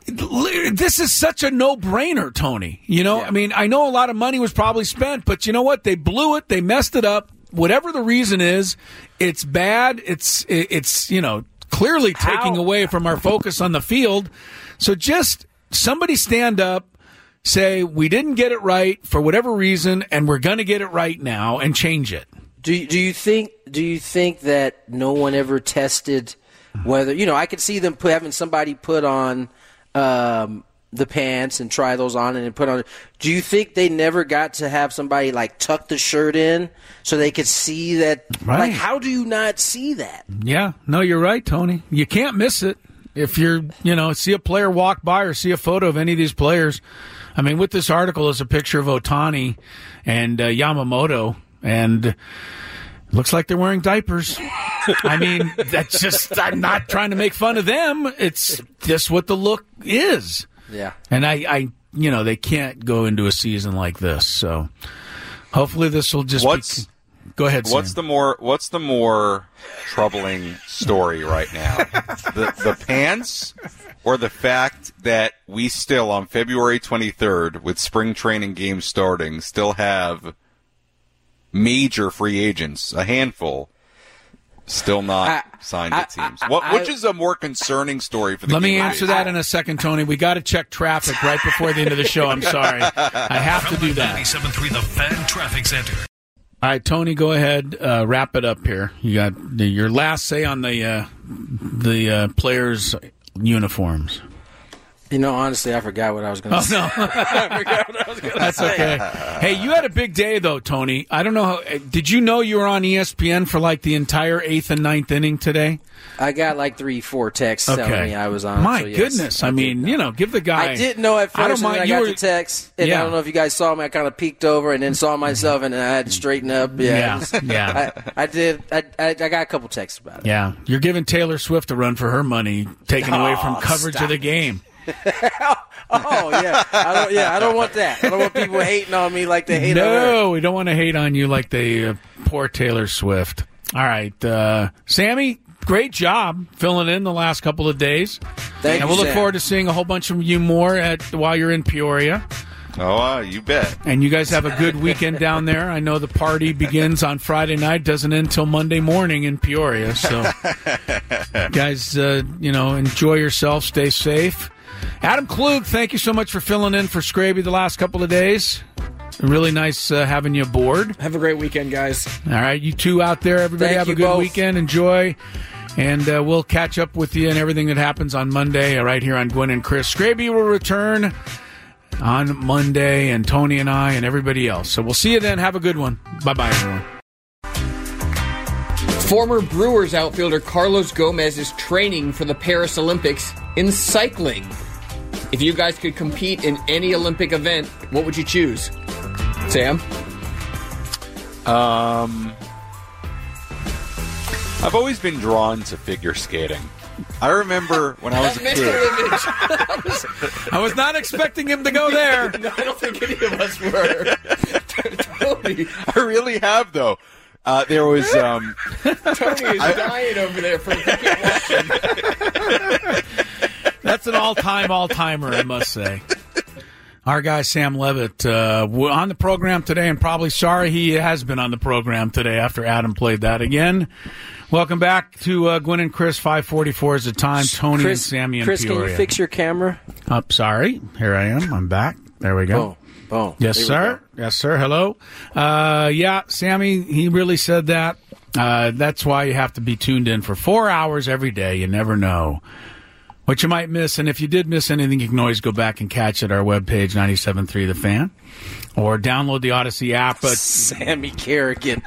this is such a no-brainer, Tony. You know, yeah. I mean, I know a lot of money was probably spent, but you know what? They blew it. They messed it up. Whatever the reason is, it's bad. It's it's you know clearly taking How? away from our focus on the field. So just somebody stand up. Say, we didn't get it right for whatever reason, and we're going to get it right now and change it. Do you, do you think do you think that no one ever tested whether, you know, I could see them put, having somebody put on um, the pants and try those on and then put on. Do you think they never got to have somebody like tuck the shirt in so they could see that? Right. Like, how do you not see that? Yeah, no, you're right, Tony. You can't miss it. If you're, you know, see a player walk by or see a photo of any of these players. I mean, with this article is a picture of Ohtani and uh, Yamamoto, and it looks like they're wearing diapers. I mean, that's just, I'm not trying to make fun of them. It's just what the look is. Yeah. And I, I you know, they can't go into a season like this. So hopefully this will just what's, be. Go ahead, Sam. What's the more, what's the more troubling story right now? the, the pants or the fact that we still, on February twenty-third, with spring training games starting, still have major free agents, a handful, still not I, signed I, to teams. I, what, I, which is a more concerning story for the Let game me of answer baseball? that in a second, Tony. We got to check traffic right before the end of the show. I'm sorry. I have to do that. ninety-seven point three The Fan Traffic Center. All right, Tony, go ahead. Uh, wrap it up here. You got the, your last say on the uh, the uh, players' uniforms. You know, honestly, I forgot what I was going to Oh, say. no. I forgot what I was going to say. That's okay. Hey, you had a big day, though, Tony. I don't know. How, did you know you were on E S P N for like the entire eighth and ninth inning today? I got like three, four texts Okay. telling me I was on. My so yes, goodness. I, I mean, you know, give the guy. I didn't know at I don't first when mind- I you got were- the text, and Yeah. I don't know if you guys saw me. I kind of peeked over and then saw myself, and I had to straighten up. Yeah, Yeah, it was- yeah. I, I did. I, I, I got a couple texts about it. Yeah, you're giving Taylor Swift a run for her money, taken away from Oh, coverage stop of the game. Oh yeah, I don't. Yeah, I don't want that. I don't want people hating on me like they hate on her. No, we don't want to hate on you like they uh, poor Taylor Swift. All right, uh, Sammy, great job filling in the last couple of days. Thank and you, we'll look Sam. forward to seeing a whole bunch of you more at while you're in Peoria. Oh, uh, you bet. And you guys have a good weekend down there. I know the party begins on Friday night, doesn't end until Monday morning in Peoria. So, guys, uh, you know, enjoy yourself, stay safe. Adam Klug, thank you so much for filling in for Scraby the last couple of days. Really nice uh, having you aboard. Have a great weekend, guys. All right, you two out there, everybody Thank have a you good both. weekend. Enjoy. And uh, we'll catch up with you and everything that happens on Monday uh, right here on Gwen and Chris. Scraby will return on Monday, and Tony and I and everybody else. So we'll see you then. Have a good one. Bye-bye, everyone. Former Brewers outfielder Carlos Gomez is training for the Paris Olympics in cycling. If you guys could compete in any Olympic event, what would you choose? Sam? Um, I've always been drawn to figure skating. I remember when I was a Mental kid. image. I was not expecting him to go there. No, I don't think any of us were. Tony, I really have, though. Uh, there was. Um, Tony is dying over there for watching. That's an all-time, all-timer, I must say. Our guy Sam Levitt uh, on the program today, and probably sorry he has been on the program today after Adam played that again. Welcome back to uh, Gwen and Chris. five forty-four is the time. Tony Chris, and Sammy and Chris, Peoria. can you fix your camera? Oh, sorry. Here I am. I'm back. There we go. Boom, boom. Yes, Here we sir. go. Yes, sir. Hello. Uh, yeah, Sammy, he really said that. Uh, that's why you have to be tuned in for four hours every day. You never know what you might miss. And if you did miss anything, you can always go back and catch it at our webpage, ninety-seven point three The Fan, or download the Odyssey app. But Sammy Kerrigan.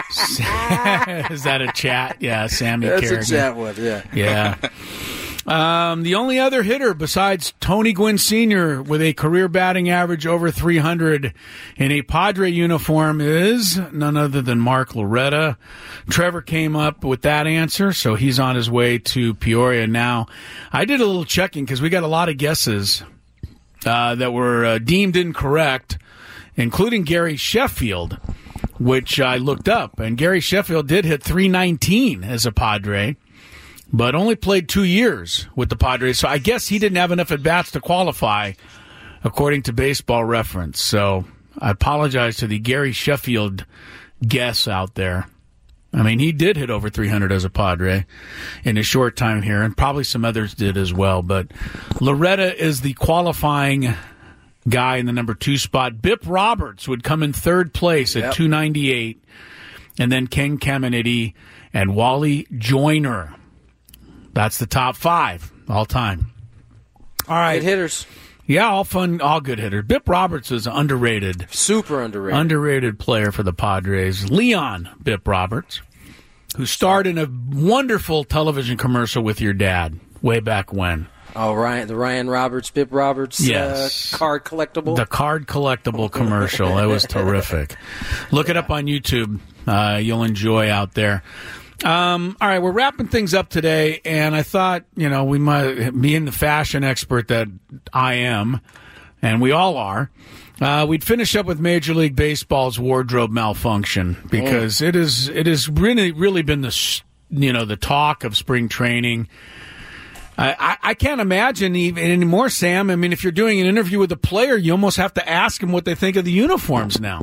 is that a chat? Yeah, Sammy That's Kerrigan. a chat one, yeah. Yeah. Um, the only other hitter besides Tony Gwynn Senior with a career batting average over three hundred in a Padre uniform is none other than Mark Loretta. Trevor came up with that answer, so he's on his way to Peoria now. I did a little checking because we got a lot of guesses uh, that were uh, deemed incorrect, including Gary Sheffield, which I looked up. And Gary Sheffield did hit three nineteen as a Padre, but only played two years with the Padres. So I guess he didn't have enough at-bats to qualify, according to Baseball Reference. So I apologize to the Gary Sheffield guess out there. I mean, he did hit over three hundred as a Padre in a short time here, and probably some others did as well. But Loretta is the qualifying guy in the number two spot. Bip Roberts would come in third place at Yep. two ninety-eight, and then Ken Caminiti and Wally Joyner. That's the top five all time. All right. Good hitters. Yeah, all fun, all good hitters. Bip Roberts is underrated. Super underrated. Underrated player for the Padres. Leon Bip Roberts, who starred in a wonderful television commercial with your dad way back when. Oh, Ryan, the Ryan Roberts, Bip Roberts Yes. uh, card collectible. The card collectible commercial. It was terrific. Look it up on YouTube. Uh, you'll enjoy out there. Um, all right, we're wrapping things up today, and I thought, you know, we might, being the fashion expert that I am, and we all are, uh, we'd finish up with Major League Baseball's wardrobe malfunction, because it is it has really really been the s- you know the talk of spring training. I, I, I can't imagine even anymore, Sam. I mean, if you're doing an interview with a player, you almost have to ask them what they think of the uniforms now.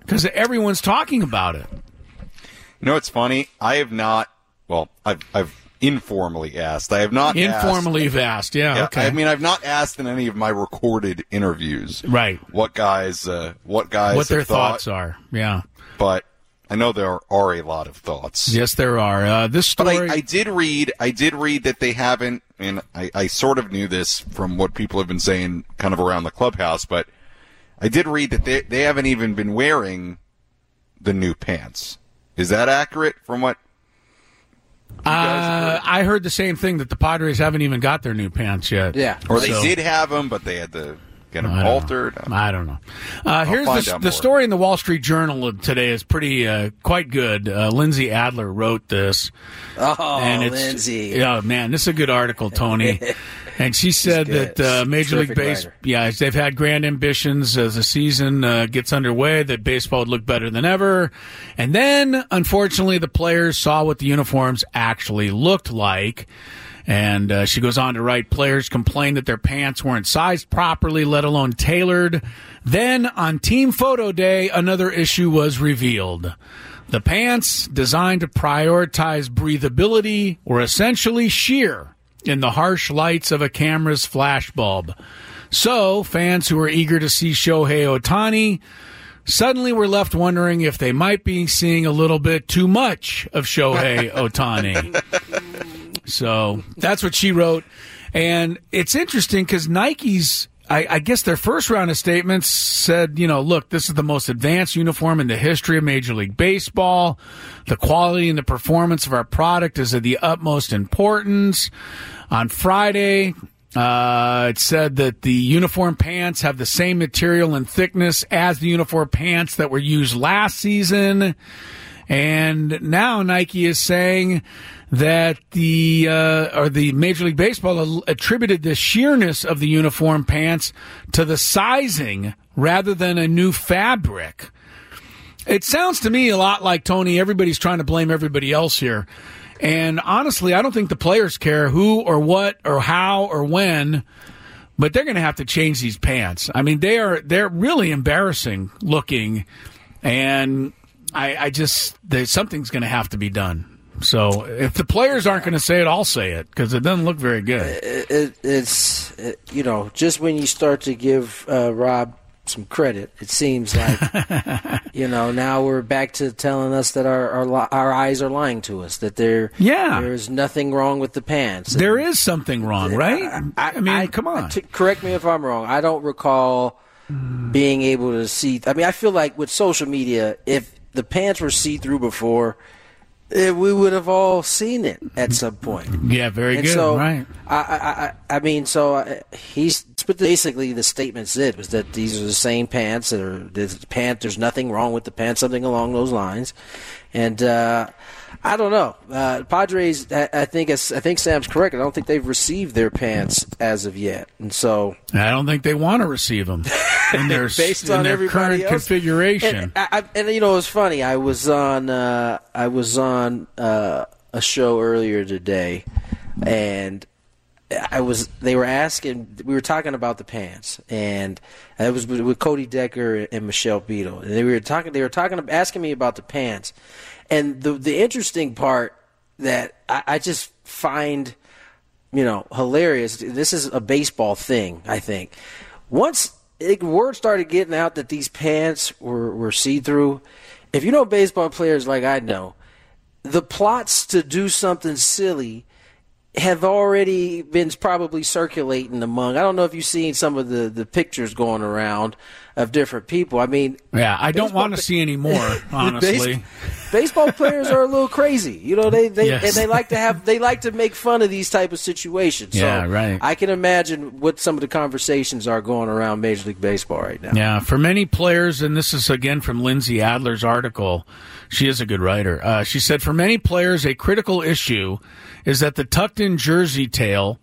because everyone's talking about it. You know, it's funny. I have not. Well, I've I've informally asked. I have not informally asked, asked. Yeah, yeah. okay. I mean, I've not asked in any of my recorded interviews. Right. What guys? Uh, what guys? What their thought, thoughts are. Yeah. But I know there are a lot of thoughts. Yes, there are. Uh, this story. But I, I did read. I did read that they haven't, and I, I sort of knew this from what people have been saying, kind of around the clubhouse. But I did read that they they haven't even been wearing the new pants. Is that accurate from what? Uh, I heard the same thing, that the Padres haven't even got their new pants yet. Yeah. Or they So- did have them, but they had to get them I don't altered. know. I don't know. Uh, here's find the, out the more. story in the Wall Street Journal today is pretty uh, quite good. Uh, Lindsay Adler wrote this. Oh, and it's, Lindsay. Yeah, man, this is a good article, Tony. And she said good. that uh, Major League Terrific Baseball, writer. yeah, they've had grand ambitions as the season uh, gets underway, that baseball would look better than ever. And then, unfortunately, the players saw what the uniforms actually looked like. And uh, she goes on to write, players complained that their pants weren't sized properly, let alone tailored. Then, on team photo day, another issue was revealed. The pants, designed to prioritize breathability, were essentially sheer in the harsh lights of a camera's flashbulb. So, fans who were eager to see Shohei Ohtani suddenly were left wondering if they might be seeing a little bit too much of Shohei Ohtani. So, that's what she wrote. And it's interesting because Nike's, I, I guess their first round of statements said, you know, look, this is the most advanced uniform in the history of Major League Baseball. The quality and the performance of our product is of the utmost importance. On Friday, uh, it said that the uniform pants have the same material and thickness as the uniform pants that were used last season. And now Nike is saying that the uh, or the Major League Baseball attributed the sheerness of the uniform pants to the sizing rather than a new fabric. It sounds to me a lot like, Tony, everybody's trying to blame everybody else here. And honestly, I don't think the players care who or what or how or when, but they're going to have to change these pants. I mean, they are they're really embarrassing looking, and I, I just there's something's going to have to be done. So if the players aren't going to say it, I'll say it, because it doesn't look very good. It, it, it's, it, you know, just when you start to give uh, Rob some credit, it seems like, you know, now we're back to telling us that our our, li- our eyes are lying to us, that there, yeah. there's nothing wrong with the pants. There and, is something wrong, right? I, I, I mean, I, come on. T- correct me if I'm wrong. I don't recall being able to see. I mean, I feel like with social media, if the pants were see-through before, Eh, we would have all seen it at some point. Yeah, very and good. So, right. I, I, I, I mean, so uh, he's but basically the statement said was that these are the same pants, or the pant. There's nothing wrong with the pants, something along those lines. And uh, I don't know. Uh, Padres, I, I think, as, I think Sam's correct. I don't think they've received their pants as of yet, and so I don't think they want to receive them in their, based in on their everybody current else. configuration. And, I, I, and you know, it was funny. I was on, uh, I was on uh, a show earlier today, and I was. They were asking. We were talking about the pants, and it was with, with Cody Decker and Michelle Beadle. And they were talking. They were talking, asking me about the pants, and the the interesting part that I, I just find, you know, hilarious. This is a baseball thing, I think. Once it, word started getting out that these pants were, were see-through, if you know baseball players like I know, the plots to do something silly have already been probably circulating among. I don't know if you've seen some of the, the pictures going around of different people. I mean, yeah, I don't want to see any more, honestly. Base, baseball players are a little crazy, you know. They they Yes. and they like to have they like to make fun of these type of situations. Yeah, so right. I can imagine what some of the conversations are going around Major League Baseball right now. Yeah, for many players, and this is again from Lindsay Adler's article. She is a good writer. Uh, she said, for many players, a critical issue is that the tucked-in jersey tail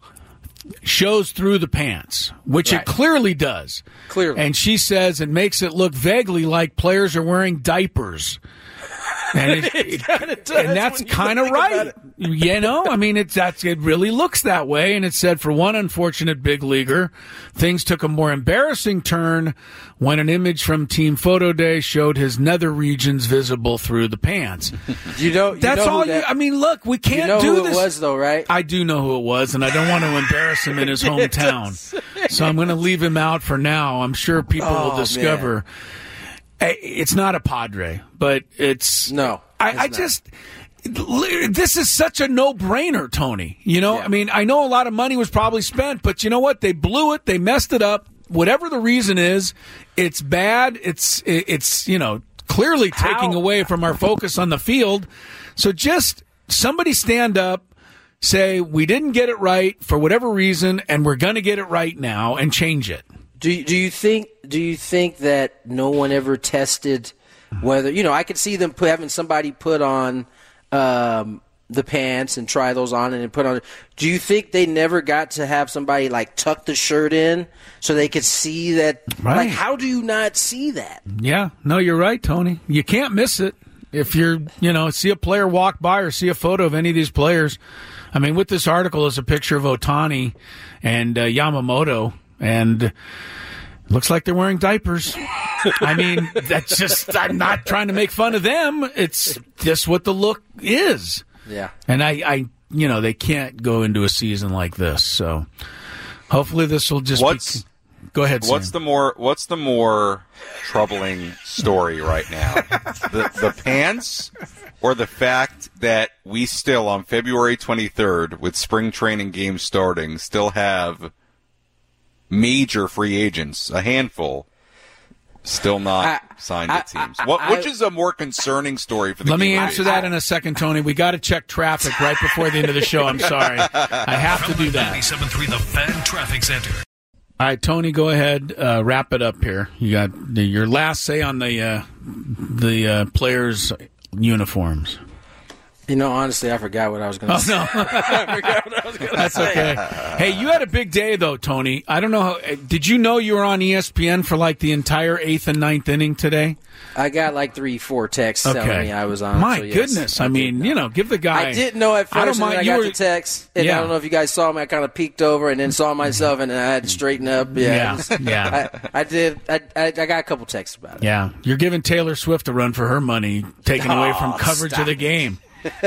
shows through the pants, which Right. it clearly does. Clearly. And she says it makes it look vaguely like players are wearing diapers. And, it, it, it and that's kind of right. You know, I mean, it's that's it really looks that way. And it said for one unfortunate big leaguer, things took a more embarrassing turn when an image from Team Photo Day showed his nether regions visible through the pants. You know, you that's know all. that, you, I mean, look, we can't you know do who this. It was though, right? I do know who it was, and I don't want to embarrass him in his hometown, so I'm going to leave him out for now. I'm sure people oh, will discover. Man. It's not a Padre, but it's no. I, it's I not. just. This is such a no-brainer, Tony. You know, yeah. I mean, I know a lot of money was probably spent, but you know what? They blew it. They messed it up. Whatever the reason is, it's bad. It's, it's you know, clearly How? taking away from our focus on the field. So just somebody stand up, say, we didn't get it right for whatever reason, and we're going to get it right now and change it. Do you, do you think do you think that no one ever tested whether, you know, I could see them put, having somebody put on um, the pants and try those on and then put on. Do you think they never got to have somebody like tuck the shirt in so they could see that? Right. Like, how do you not see that? Yeah, no, you're right, Tony. You can't miss it. If you're, you know, see a player walk by or see a photo of any of these players. I mean, with this article is a picture of Ohtani and uh, Yamamoto, and it looks like they're wearing diapers. I mean, that's just, I'm not trying to make fun of them. It's just what the look is. Yeah. And I, I you know, they can't go into a season like this. So hopefully this will just what's, be. Go ahead, Sam. What's the more, what's the more troubling story right now? the, the pants or the fact that we still, on February twenty-third, with spring training games starting, still have major free agents, a handful, still not I, signed I, to teams. I, what, I, which is a more concerning story for the Let game me answer that in a second, Tony. We got to check traffic right before the end of the show. I'm sorry. I have to do that. ninety-seven point three The Fan Traffic Center. All right, Tony, go ahead. Uh, wrap it up here. You got the, your last say on the uh, the uh, players' uniforms. You know, honestly, I forgot what I was going to oh, say. No. I forgot what I was going to That's say. okay. Hey, you had a big day, though, Tony. I don't know. How, did you know you were on E S P N for like the entire eighth and ninth inning today? I got like three, four texts okay. telling me I was on. My so yes, goodness. I, I mean, you know, give the guy. I didn't know at first. I don't mind. And then I got were, the text. And yeah. I don't know if you guys saw me. I kind of peeked over and then saw myself and I had to straighten up. Yeah. Yeah. yeah. I, I did. I, I, I got a couple texts about it. Yeah. You're giving Taylor Swift a run for her money, taken oh, away from coverage stop. of the game.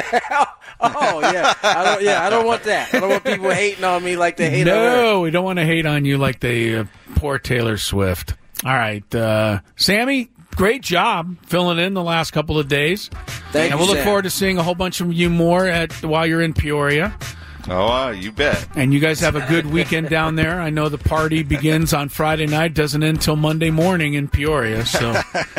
oh yeah, I don't. Yeah, I don't want that. I don't want people hating on me like they hate no, on her. No, we don't want to hate on you like they uh, poor Taylor Swift. All right, uh, Sammy, great job filling in the last couple of days. Thank and you, we'll look Sam. forward to seeing a whole bunch of you more at while you're in Peoria. Oh, uh, you bet. And you guys have a good weekend down there. I know the party begins on Friday night, doesn't end until Monday morning in Peoria. So,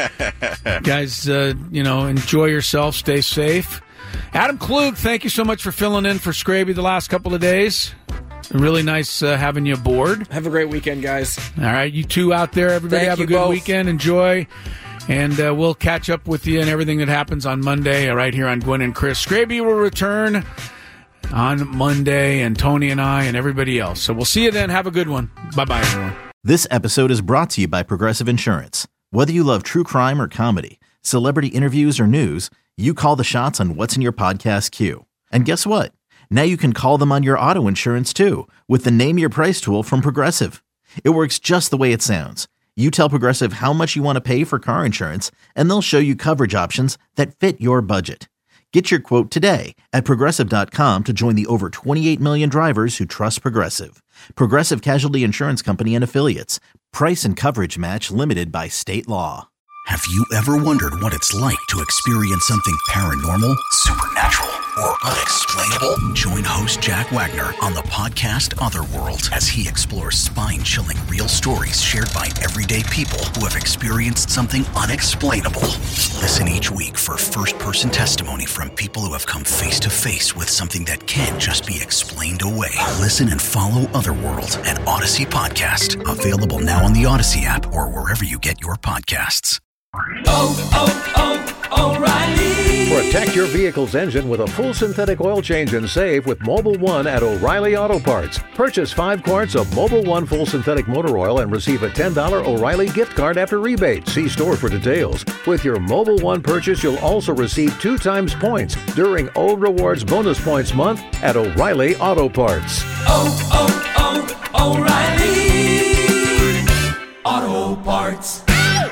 guys, uh, you know, enjoy yourself, stay safe. Adam Klug, thank you so much for filling in for Scraby the last couple of days. Really nice uh, having you aboard. Have a great weekend, guys. All right, you two out there, everybody Thank have a you good both. weekend. Enjoy. And uh, we'll catch up with you and everything that happens on Monday right here on Gwen and Chris. Scraby will return on Monday, and Tony and I and everybody else. So we'll see you then. Have a good one. Bye-bye, everyone. This episode is brought to you by Progressive Insurance. Whether you love true crime or comedy, celebrity interviews or news, you call the shots on what's in your podcast queue. And guess what? Now you can call them on your auto insurance too with the Name Your Price tool from Progressive. It works just the way it sounds. You tell Progressive how much you want to pay for car insurance, and they'll show you coverage options that fit your budget. Get your quote today at Progressive dot com to join the over twenty-eight million drivers who trust Progressive. Progressive Casualty Insurance Company and Affiliates. Price and coverage match limited by state law. Have you ever wondered what it's like to experience something paranormal, supernatural, or unexplainable? Join host Jack Wagner on the podcast Otherworld as he explores spine-chilling real stories shared by everyday people who have experienced something unexplainable. Listen each week for first-person testimony from people who have come face-to-face with something that can't just be explained away. Listen and follow Otherworld, an Odyssey podcast. Available now on the Odyssey app or wherever you get your podcasts. Oh, oh, oh, O'Reilly. Protect your vehicle's engine with a full synthetic oil change and save with Mobil one at O'Reilly Auto Parts. Purchase five quarts of Mobil one full synthetic motor oil and receive a ten dollars O'Reilly gift card after rebate. See store for details. With your Mobil one purchase, you'll also receive two times points during Old Rewards Bonus Points Month at O'Reilly Auto Parts. Oh, oh, oh, O'Reilly Auto Parts.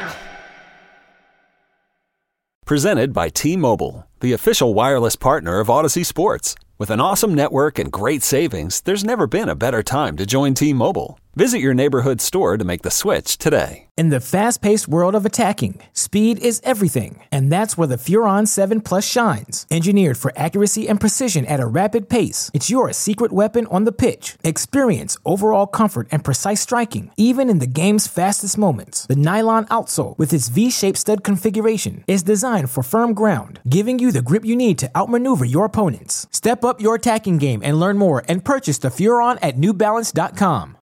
Presented by T-Mobile, the official wireless partner of Odyssey Sports. With an awesome network and great savings, there's never been a better time to join T-Mobile. Visit your neighborhood store to make the switch today. In the fast-paced world of attacking, speed is everything, and that's where the Furon seven Plus shines. Engineered for accuracy and precision at a rapid pace, it's your secret weapon on the pitch. Experience overall comfort and precise striking, even in the game's fastest moments. The nylon outsole, with its V-shaped stud configuration, is designed for firm ground, giving you the grip you need to outmaneuver your opponents. Step up your attacking game and learn more and purchase the Furon at New Balance dot com.